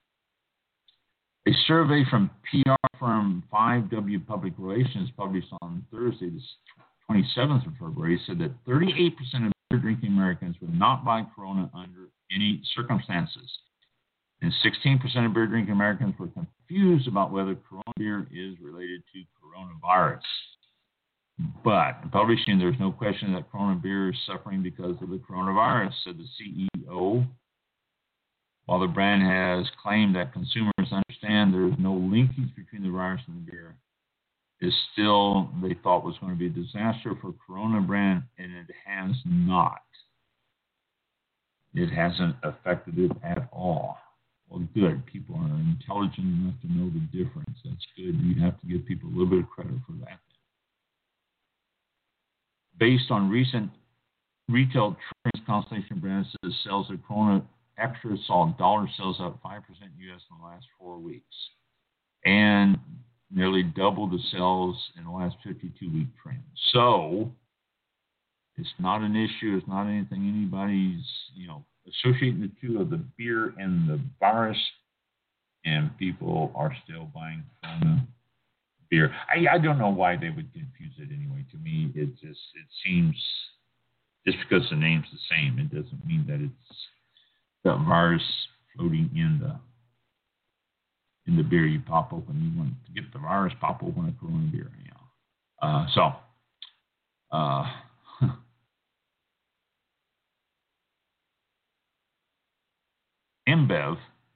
A survey from PR firm 5W Public Relations published on Thursday, the 27th of February, said that 38% of beer-drinking Americans would not buy Corona under any circumstances. And 16% of beer-drinking Americans were confused about whether Corona beer is related to coronavirus. But publishing, there's no question that Corona beer is suffering because of the coronavirus, said the CEO. While the brand has claimed that consumers understand there is no linkage between the virus and the beer, it still they thought was going to be a disaster for Corona brand, and it has not. It hasn't affected it at all. Well, good. People are intelligent enough to know the difference. That's good. You have to give people a little bit of credit for that. Based on recent retail trends, Constellation Brands says sales of Corona Extra saw dollar sales up 5% U.S. in the last 4 weeks, and nearly double the sales in the last 52-week trend. So it's not an issue. It's not anything anybody's, associating the two of the beer and the virus, and people are still buying Corona beer. I don't know why they would confuse it anyway. To me, it seems just because the name's the same, it doesn't mean that it's the virus floating in the beer you pop open. You want to get the virus, pop open a Corona beer. InBev,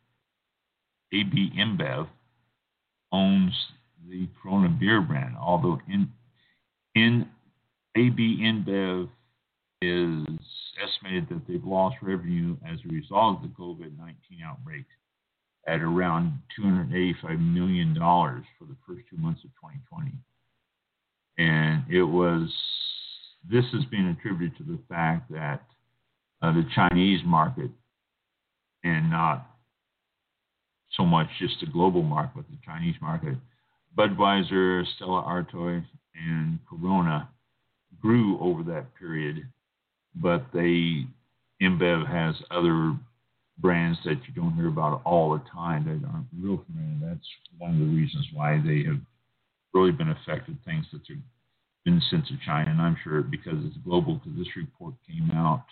AB InBev, owns the Corona beer brand, although in AB InBev is estimated that they've lost revenue as a result of the COVID-19 outbreak at around $285 million for the first 2 months of 2020. And this has been attributed to the fact that the Chinese market, and not so much just the global market, but the Chinese market, Budweiser, Stella Artois, and Corona grew over that period, but InBev has other brands that you don't hear about all the time that aren't real familiar. That's one of the reasons why they have really been affected, things that have been sent to China. And I'm sure because it's global, because this report came out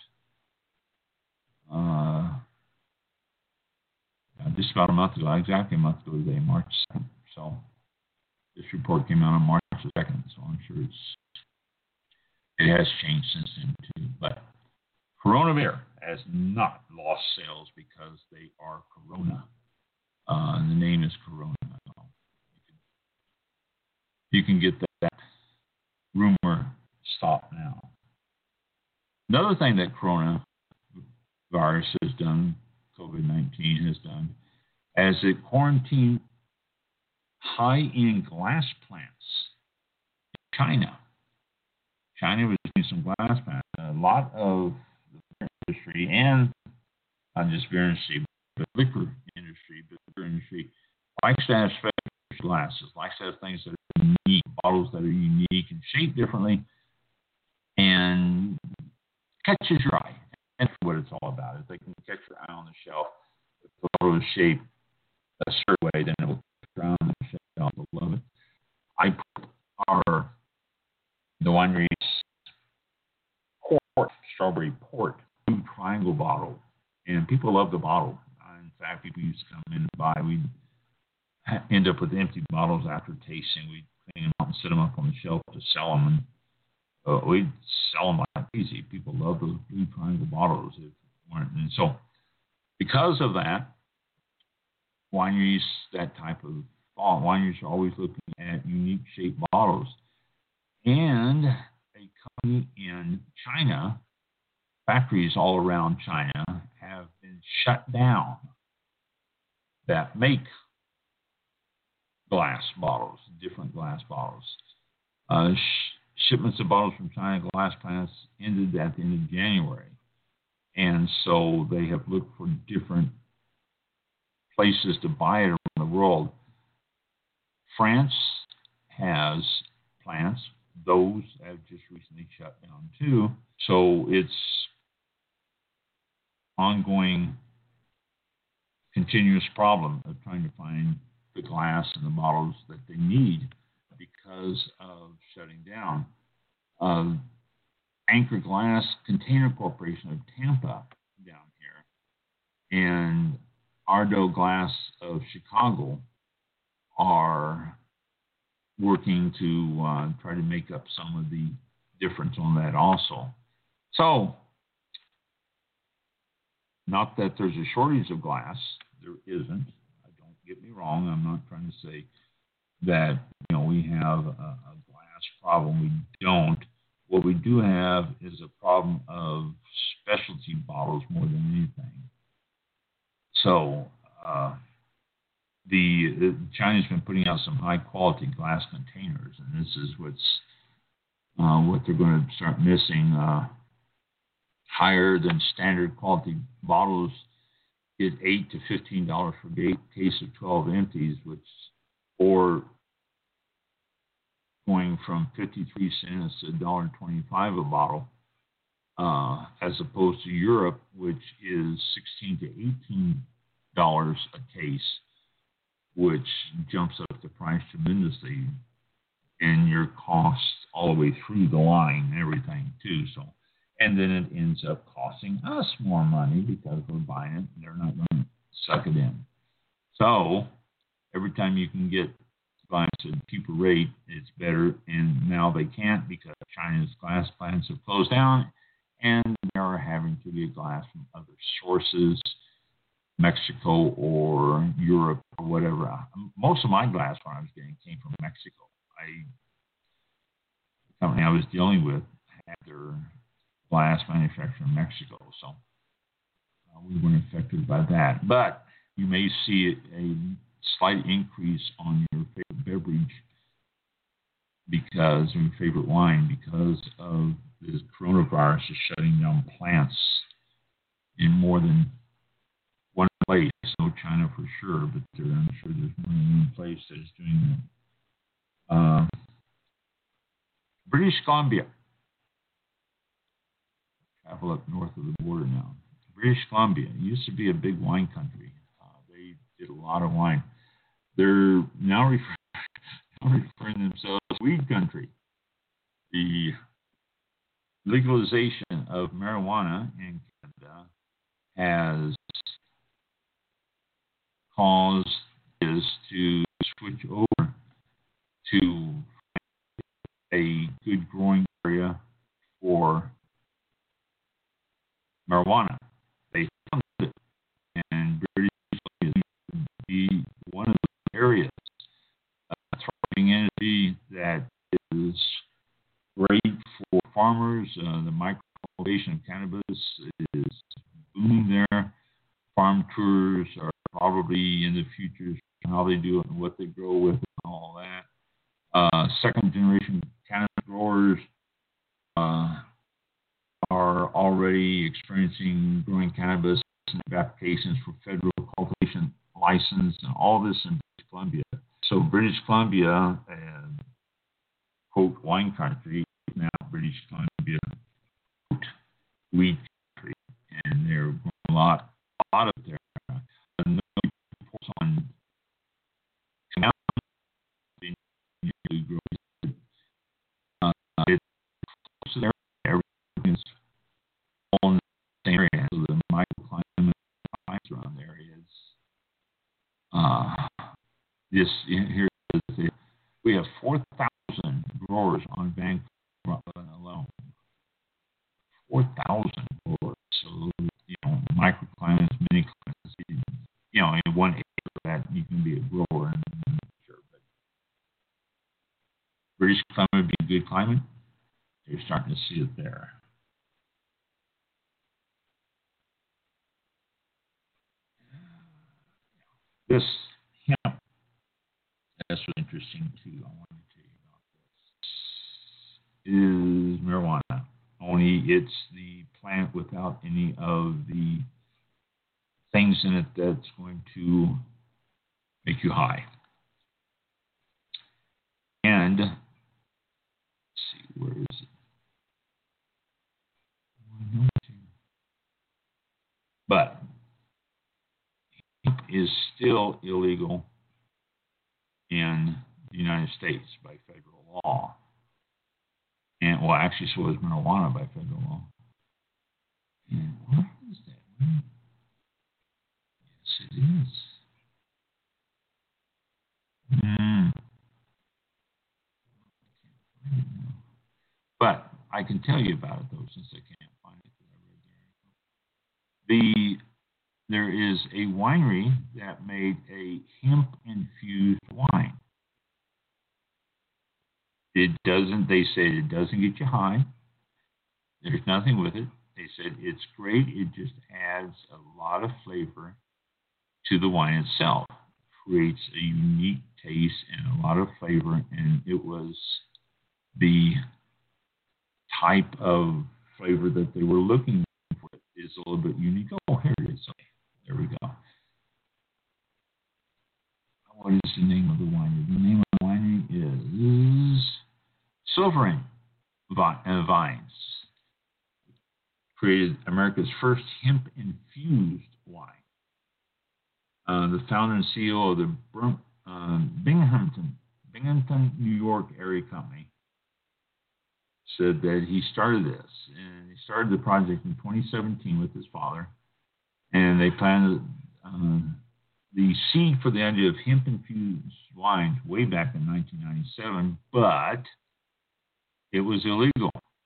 just about a month ago, exactly a month ago today, March 2nd. So this report came out on March 2nd, so I'm sure it has changed since then too. But Corona beer has not lost sales because they are Corona. And the name is Corona. You can get that rumor stopped now. Another thing that coronavirus has done, COVID-19 has done, as it quarantined high-end glass plants in China. China was doing some glass plants. A lot of the beer industry, and not just beer industry, but liquor industry, likes to have special glasses, likes to have things that are unique, bottles that are unique and shaped differently, and catches your eye. That's what it's all about. If they can catch your eye on the shelf, if the bottle is shaped a certain way, then it will catch your eye on the shelf. I love it. I put the winery's strawberry port, blue triangle bottle, and people love the bottle. In fact, people used to come in and buy. We'd end up with empty bottles after tasting. We'd clean them out and set them up on the shelf to sell them. And we'd sell them like crazy. People love those blue triangle bottles. And so, because of that, wineries, that type of wineries are always looking at unique shaped bottles. And a company in China, factories all around China have been shut down that make glass bottles, different glass bottles. Shipments of bottles from China glass plants ended at the end of January. And so they have looked for different places to buy it around the world. France has plants. Those have just recently shut down too. So it's ongoing, continuous problem of trying to find the glass and the bottles that they need because of shutting down. Anchor Glass Container Corporation of Tampa down here and Ardo Glass of Chicago are working to try to make up some of the difference on that also. So, not that there's a shortage of glass. There isn't. Don't get me wrong. I'm not trying to say that we have a glass problem. We don't. What we do have is a problem of specialty bottles more than anything. So the China's been putting out some high quality glass containers, and this is what they're going to start missing. Higher than standard quality bottles get $8 to $15 for a case of 12 empties, or going from 53 cents to $1.25 a bottle, as opposed to Europe, which is $16 to $18 a case, which jumps up the price tremendously, and your costs all the way through the line and everything too. So, and then it ends up costing us more money because we're buying it and they're not going to suck it in. So every time you can get glass at a cheaper rate, it's better. And now they can't because China's glass plants have closed down and they are having to get glass from other sources, Mexico or Europe or whatever. Most of my glass when I was getting came from Mexico. The company I was dealing with had their glass manufacturer in Mexico, so we weren't affected by that. But you may see a slight increase on your favorite beverage or your favorite wine because of this coronavirus is shutting down plants in more than one place. No China for sure, but I'm sure there's more than one place that is doing that. British Columbia. Travel up north of the border now. British Columbia used to be a big wine country. They did a lot of wine. They're now referring themselves to weed country. The legalization of marijuana in Canada has caused this to switch over to a good growing area for marijuana. They found it, and British Columbia would be one of the areas thriving energy that is great for farmers. The micro-cultivation of cannabis is booming there. Farm tours are probably in the future how they do it and what they grow with and all that. Second generation cannabis growers are already experiencing growing cannabis and applications for federal cultivation license and all this in British Columbia. So British Columbia, quote, wine country, now British Columbia, quote, weed country, and they're growing a lot of there. No reports on canal usually grows. It's close to there. Everything's all in the same area, so the microclimate around there is this. Here we have 4,000 growers on Vancouver alone. 4,000 growers. So microclimates, mini climates. In 1 acre that you can be a grower. Sure, but British climate would be a good climate. They're starting to see it there. This hemp, that's really interesting too. I want to tell you about this. Is marijuana. Only it's the plant without any of the things in it that's going to make you high. And let's see, where is it? But hemp is still illegal in the United States by federal law. And well, actually, so is marijuana by federal law. And what is that? Yes, it is. But I can tell you about it though, since I can't find it because I read there. There is a winery that made a hemp-infused wine. It doesn't. They said it doesn't get you high. There's nothing with it. They said it's great. It just adds a lot of flavor to the wine itself. Creates a unique taste and a lot of flavor, and it was the type of flavor that they were looking for. Is a little bit unique. Oh, here it is. Okay, there we go. What is the name of the winery? The name of the winery is Sovereign Vines. Created America's first hemp-infused wine. The founder and CEO of the Binghamton, New York area company said that he started this. And he started the project in 2017 with his father. And they planted the seed for the idea of hemp-infused wines way back in 1997, but it was illegal.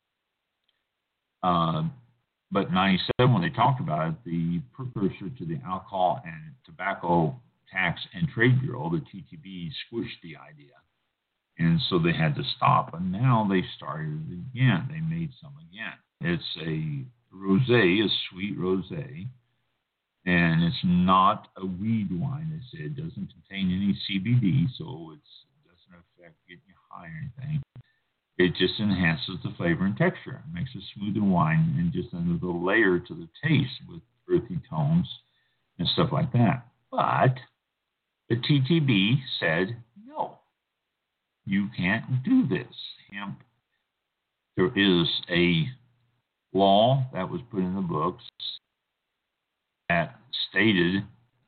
But 97, when they talked about it, the precursor to the Alcohol and Tobacco Tax and Trade Bureau, the TTB, squished the idea. And so they had to stop. And now they started it again. They made some again. It's a rosé, a sweet rosé. And it's not a weed wine. They say it doesn't contain any CBD, so it doesn't affect getting you high or anything. It just enhances the flavor and texture. It makes a smoother wine and just another layer to the taste with earthy tones and stuff like that. But the TTB said, no, you can't do this. Hemp. There is a law that was put in the books that stated,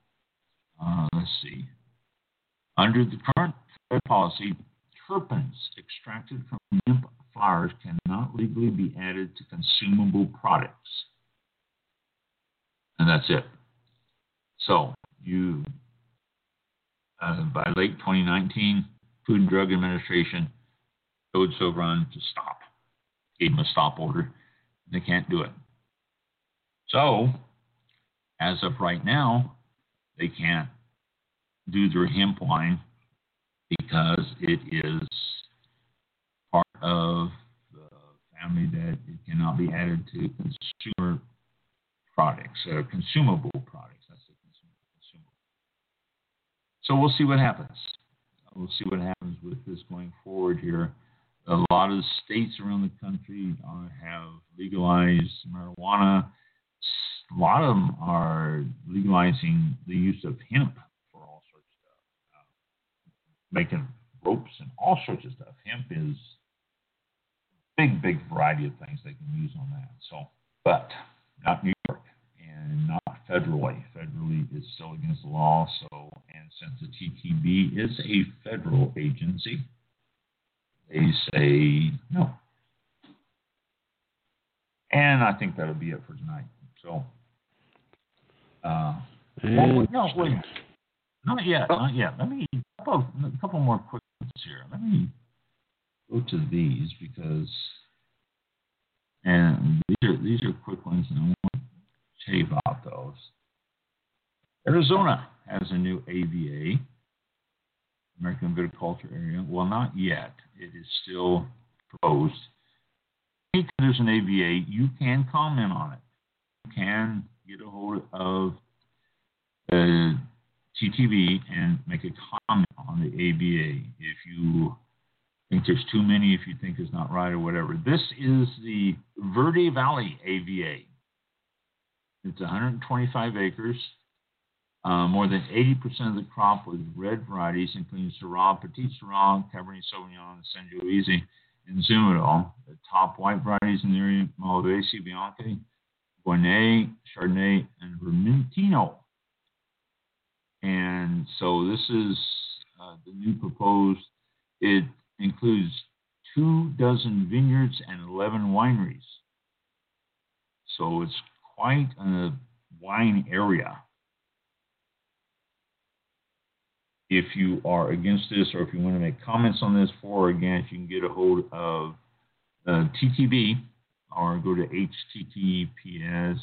under the current Fed policy, terpenes extracted from hemp flowers cannot legally be added to consumable products. And that's it. So by late 2019, Food and Drug Administration told Sovereign to stop. Gave them a stop order. They can't do it. So, as of right now, they can't do their hemp wine because it is part of the family that it cannot be added to consumer products, consumable products. That's the consumable. So we'll see what happens. We'll see what happens with this going forward here. A lot of states around the country have legalized marijuana. A lot of them are legalizing the use of hemp for all sorts of stuff, making ropes and all sorts of stuff. Hemp is a big variety of things they can use on that. So, but not New York and not federally. Federally, it's still against the law. So, and since the TTB is a federal agency, they say no. And I think that'll be it for tonight. So, wait a minute. Not yet. Let me a couple more quick ones here. Let me go to these because, and these are quick ones, and I want to shave out those. Arizona has a new AVA American Viticulture Area. Well, not yet. It is still proposed. Anytime there's an AVA, you can comment on it. You can get a hold of TTV and make a comment on the AVA if you think there's too many, if you think it's not right or whatever. This is the Verde Valley AVA. It's 125 acres. More than 80% of the crop was red varieties, including Syrah, Petit Syrah, Cabernet Sauvignon, Sangiovese, and Zinfandel. The top white varieties in the area: Malvasia Bianchi, Gournay, Chardonnay, and Vermentino. And so this is the new proposed. It includes 24 vineyards and 11 wineries. So it's quite a wine area. If you are against this, or if you want to make comments on this for or against, you can get a hold of TTV, or go to https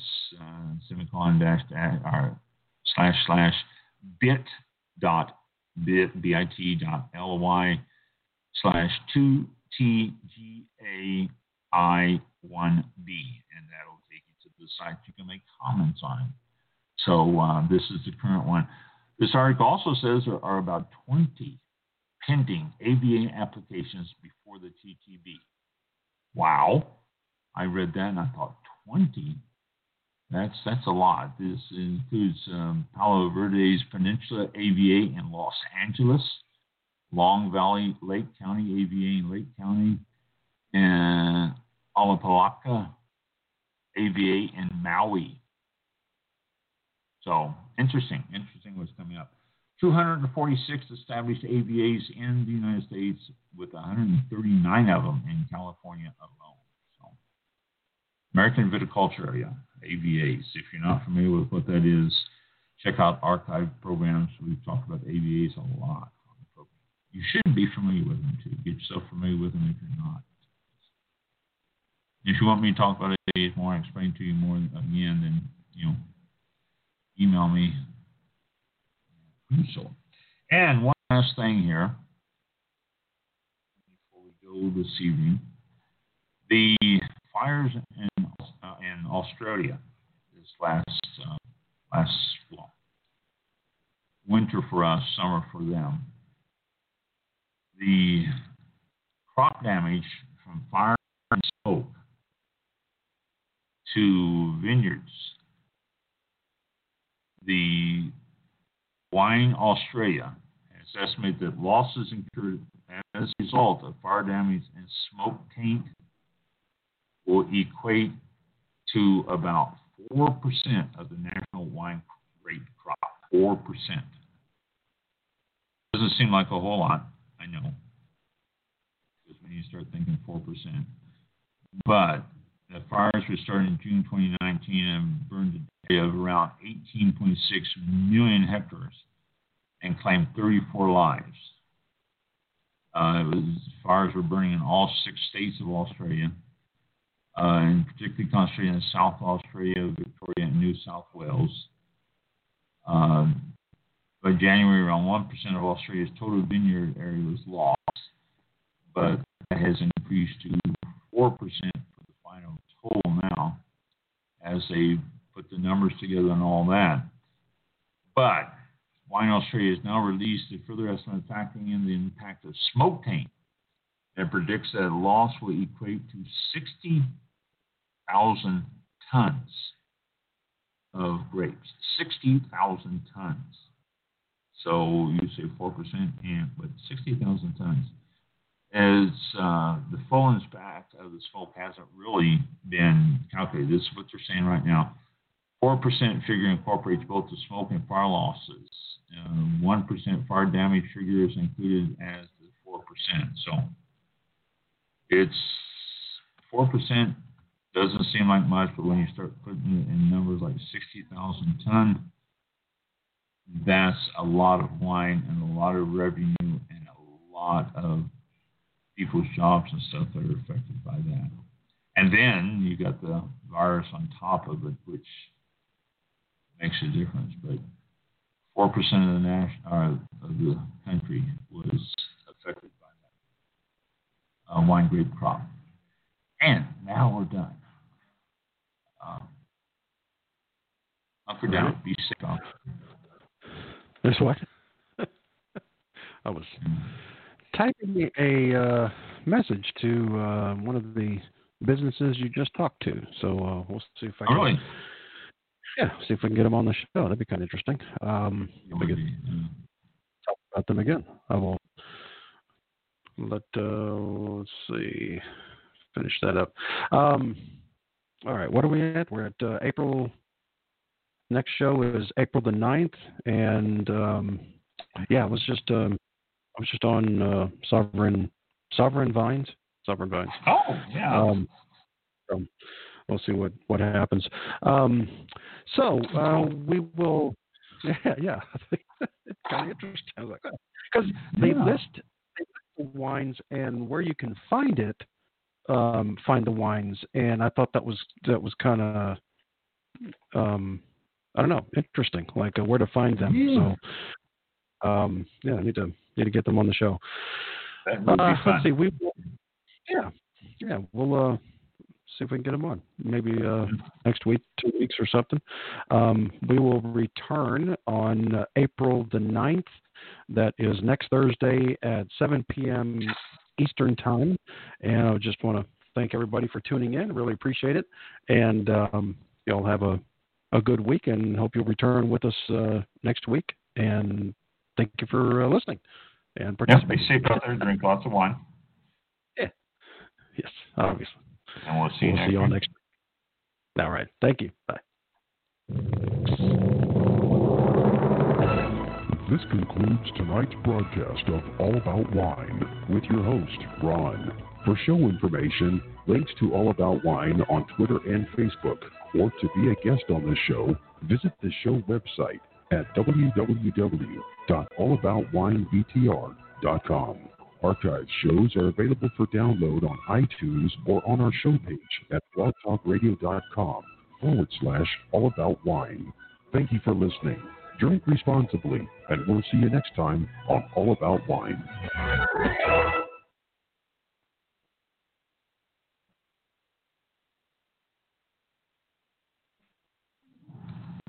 bit.ly/2TGAI1B, and that'll take you to the site. You can make comments on it. So this is the current one. This article also says there are about 20 pending AVA applications before the TTB. Wow. I read that and I thought, 20? That's a lot. This includes Palo Verde's Peninsula AVA in Los Angeles, Long Valley Lake County AVA in Lake County, and Alapalaca AVA in Maui. So interesting what's coming up. 246 established AVAs in the United States, with 139 of them in California alone. So, American Viticulture Area, AVAs. If you're not familiar with what that is, check out archive programs. We've talked about AVAs a lot on the program. You should be familiar with them too. Get yourself familiar with them if you're not. If you want me to talk about AVAs more, explain to you more again, then email me. So, and one last thing here before we go this evening: the fires in Australia this last winter for us, summer for them. The crop damage from fire and smoke to vineyards. The Wine Australia has estimated that losses incurred as a result of fire damage and smoke taint will equate to about 4% of the national wine grape crop. 4%. Doesn't seem like a whole lot, I know, because when you start thinking 4%. But the fires were started in June 2019 and burned a day of around 18.6 million hectares and claimed 34 lives. Fires were burning in all 6 states of Australia, and particularly concentrated in South Australia, Victoria, and New South Wales. By January, around 1% of Australia's total vineyard area was lost, but that has increased to 4% for the final total now, as they put the numbers together and all that. But Wine Australia has now released a further estimate factoring in the impact of smoke taint that predicts that a loss will equate to 60,000 tons of grapes. 60,000 tons. So you say 4%, but 60,000 tons. As the full impact of the smoke hasn't really been calculated. This is what they're saying right now. 4% figure incorporates both the smoke and fire losses. 1% fire damage figure is included as the 4%. So it's 4%. Doesn't seem like much, but when you start putting it in numbers like 60,000 tons, that's a lot of wine and a lot of revenue and a lot of people's jobs and stuff that are affected by that. And then you got the virus on top of it, which makes a difference. But 4% of the country was affected by that wine grape crop. And now we're done. Up or down, be safe.
There's what? I was typing a message to one of the businesses you just talked to. So we'll see if I can.
Really?
Yeah, see if we can get them on the show. That'd be kind of interesting. We could talk about them again. I will let's see, finish that up. All right, what are we at? We're at April. Next show is April the 9th, and I was just on Sovereign Vines.
Oh, yeah.
We'll see what happens. We will. Yeah. It's kind of interesting. I was like, because they list the wines and where you can find it. Find the wines, and I thought that was kind of I don't know, interesting. Like where to find them.
Yeah.
So I need to get them on the show.
That would be fun.
Let's see. We will. Yeah. We'll see if we can get them on. Maybe next week, 2 weeks or something. We will return on April the 9th. That is next Thursday at 7 p.m. Eastern Time. And I just want to thank everybody for tuning in. Really appreciate it. And you'll have a good week, and hope you'll return with us next week. And thank you for listening and participating.
Be safe out there. Drink lots of wine.
Yeah. Yes, obviously.
And we'll see you
all next week. All right. Thank you. Bye.
This concludes tonight's broadcast of All About Wine with your host, Ron. For show information, links to All About Wine on Twitter and Facebook, or to be a guest on the show, visit the show website at www.allaboutwinebtr.com. Archived shows are available for download on iTunes or on our show page at blogtalkradio.com/allaboutwine. Thank you for listening. Drink responsibly, and we'll see you next time on All About Wine.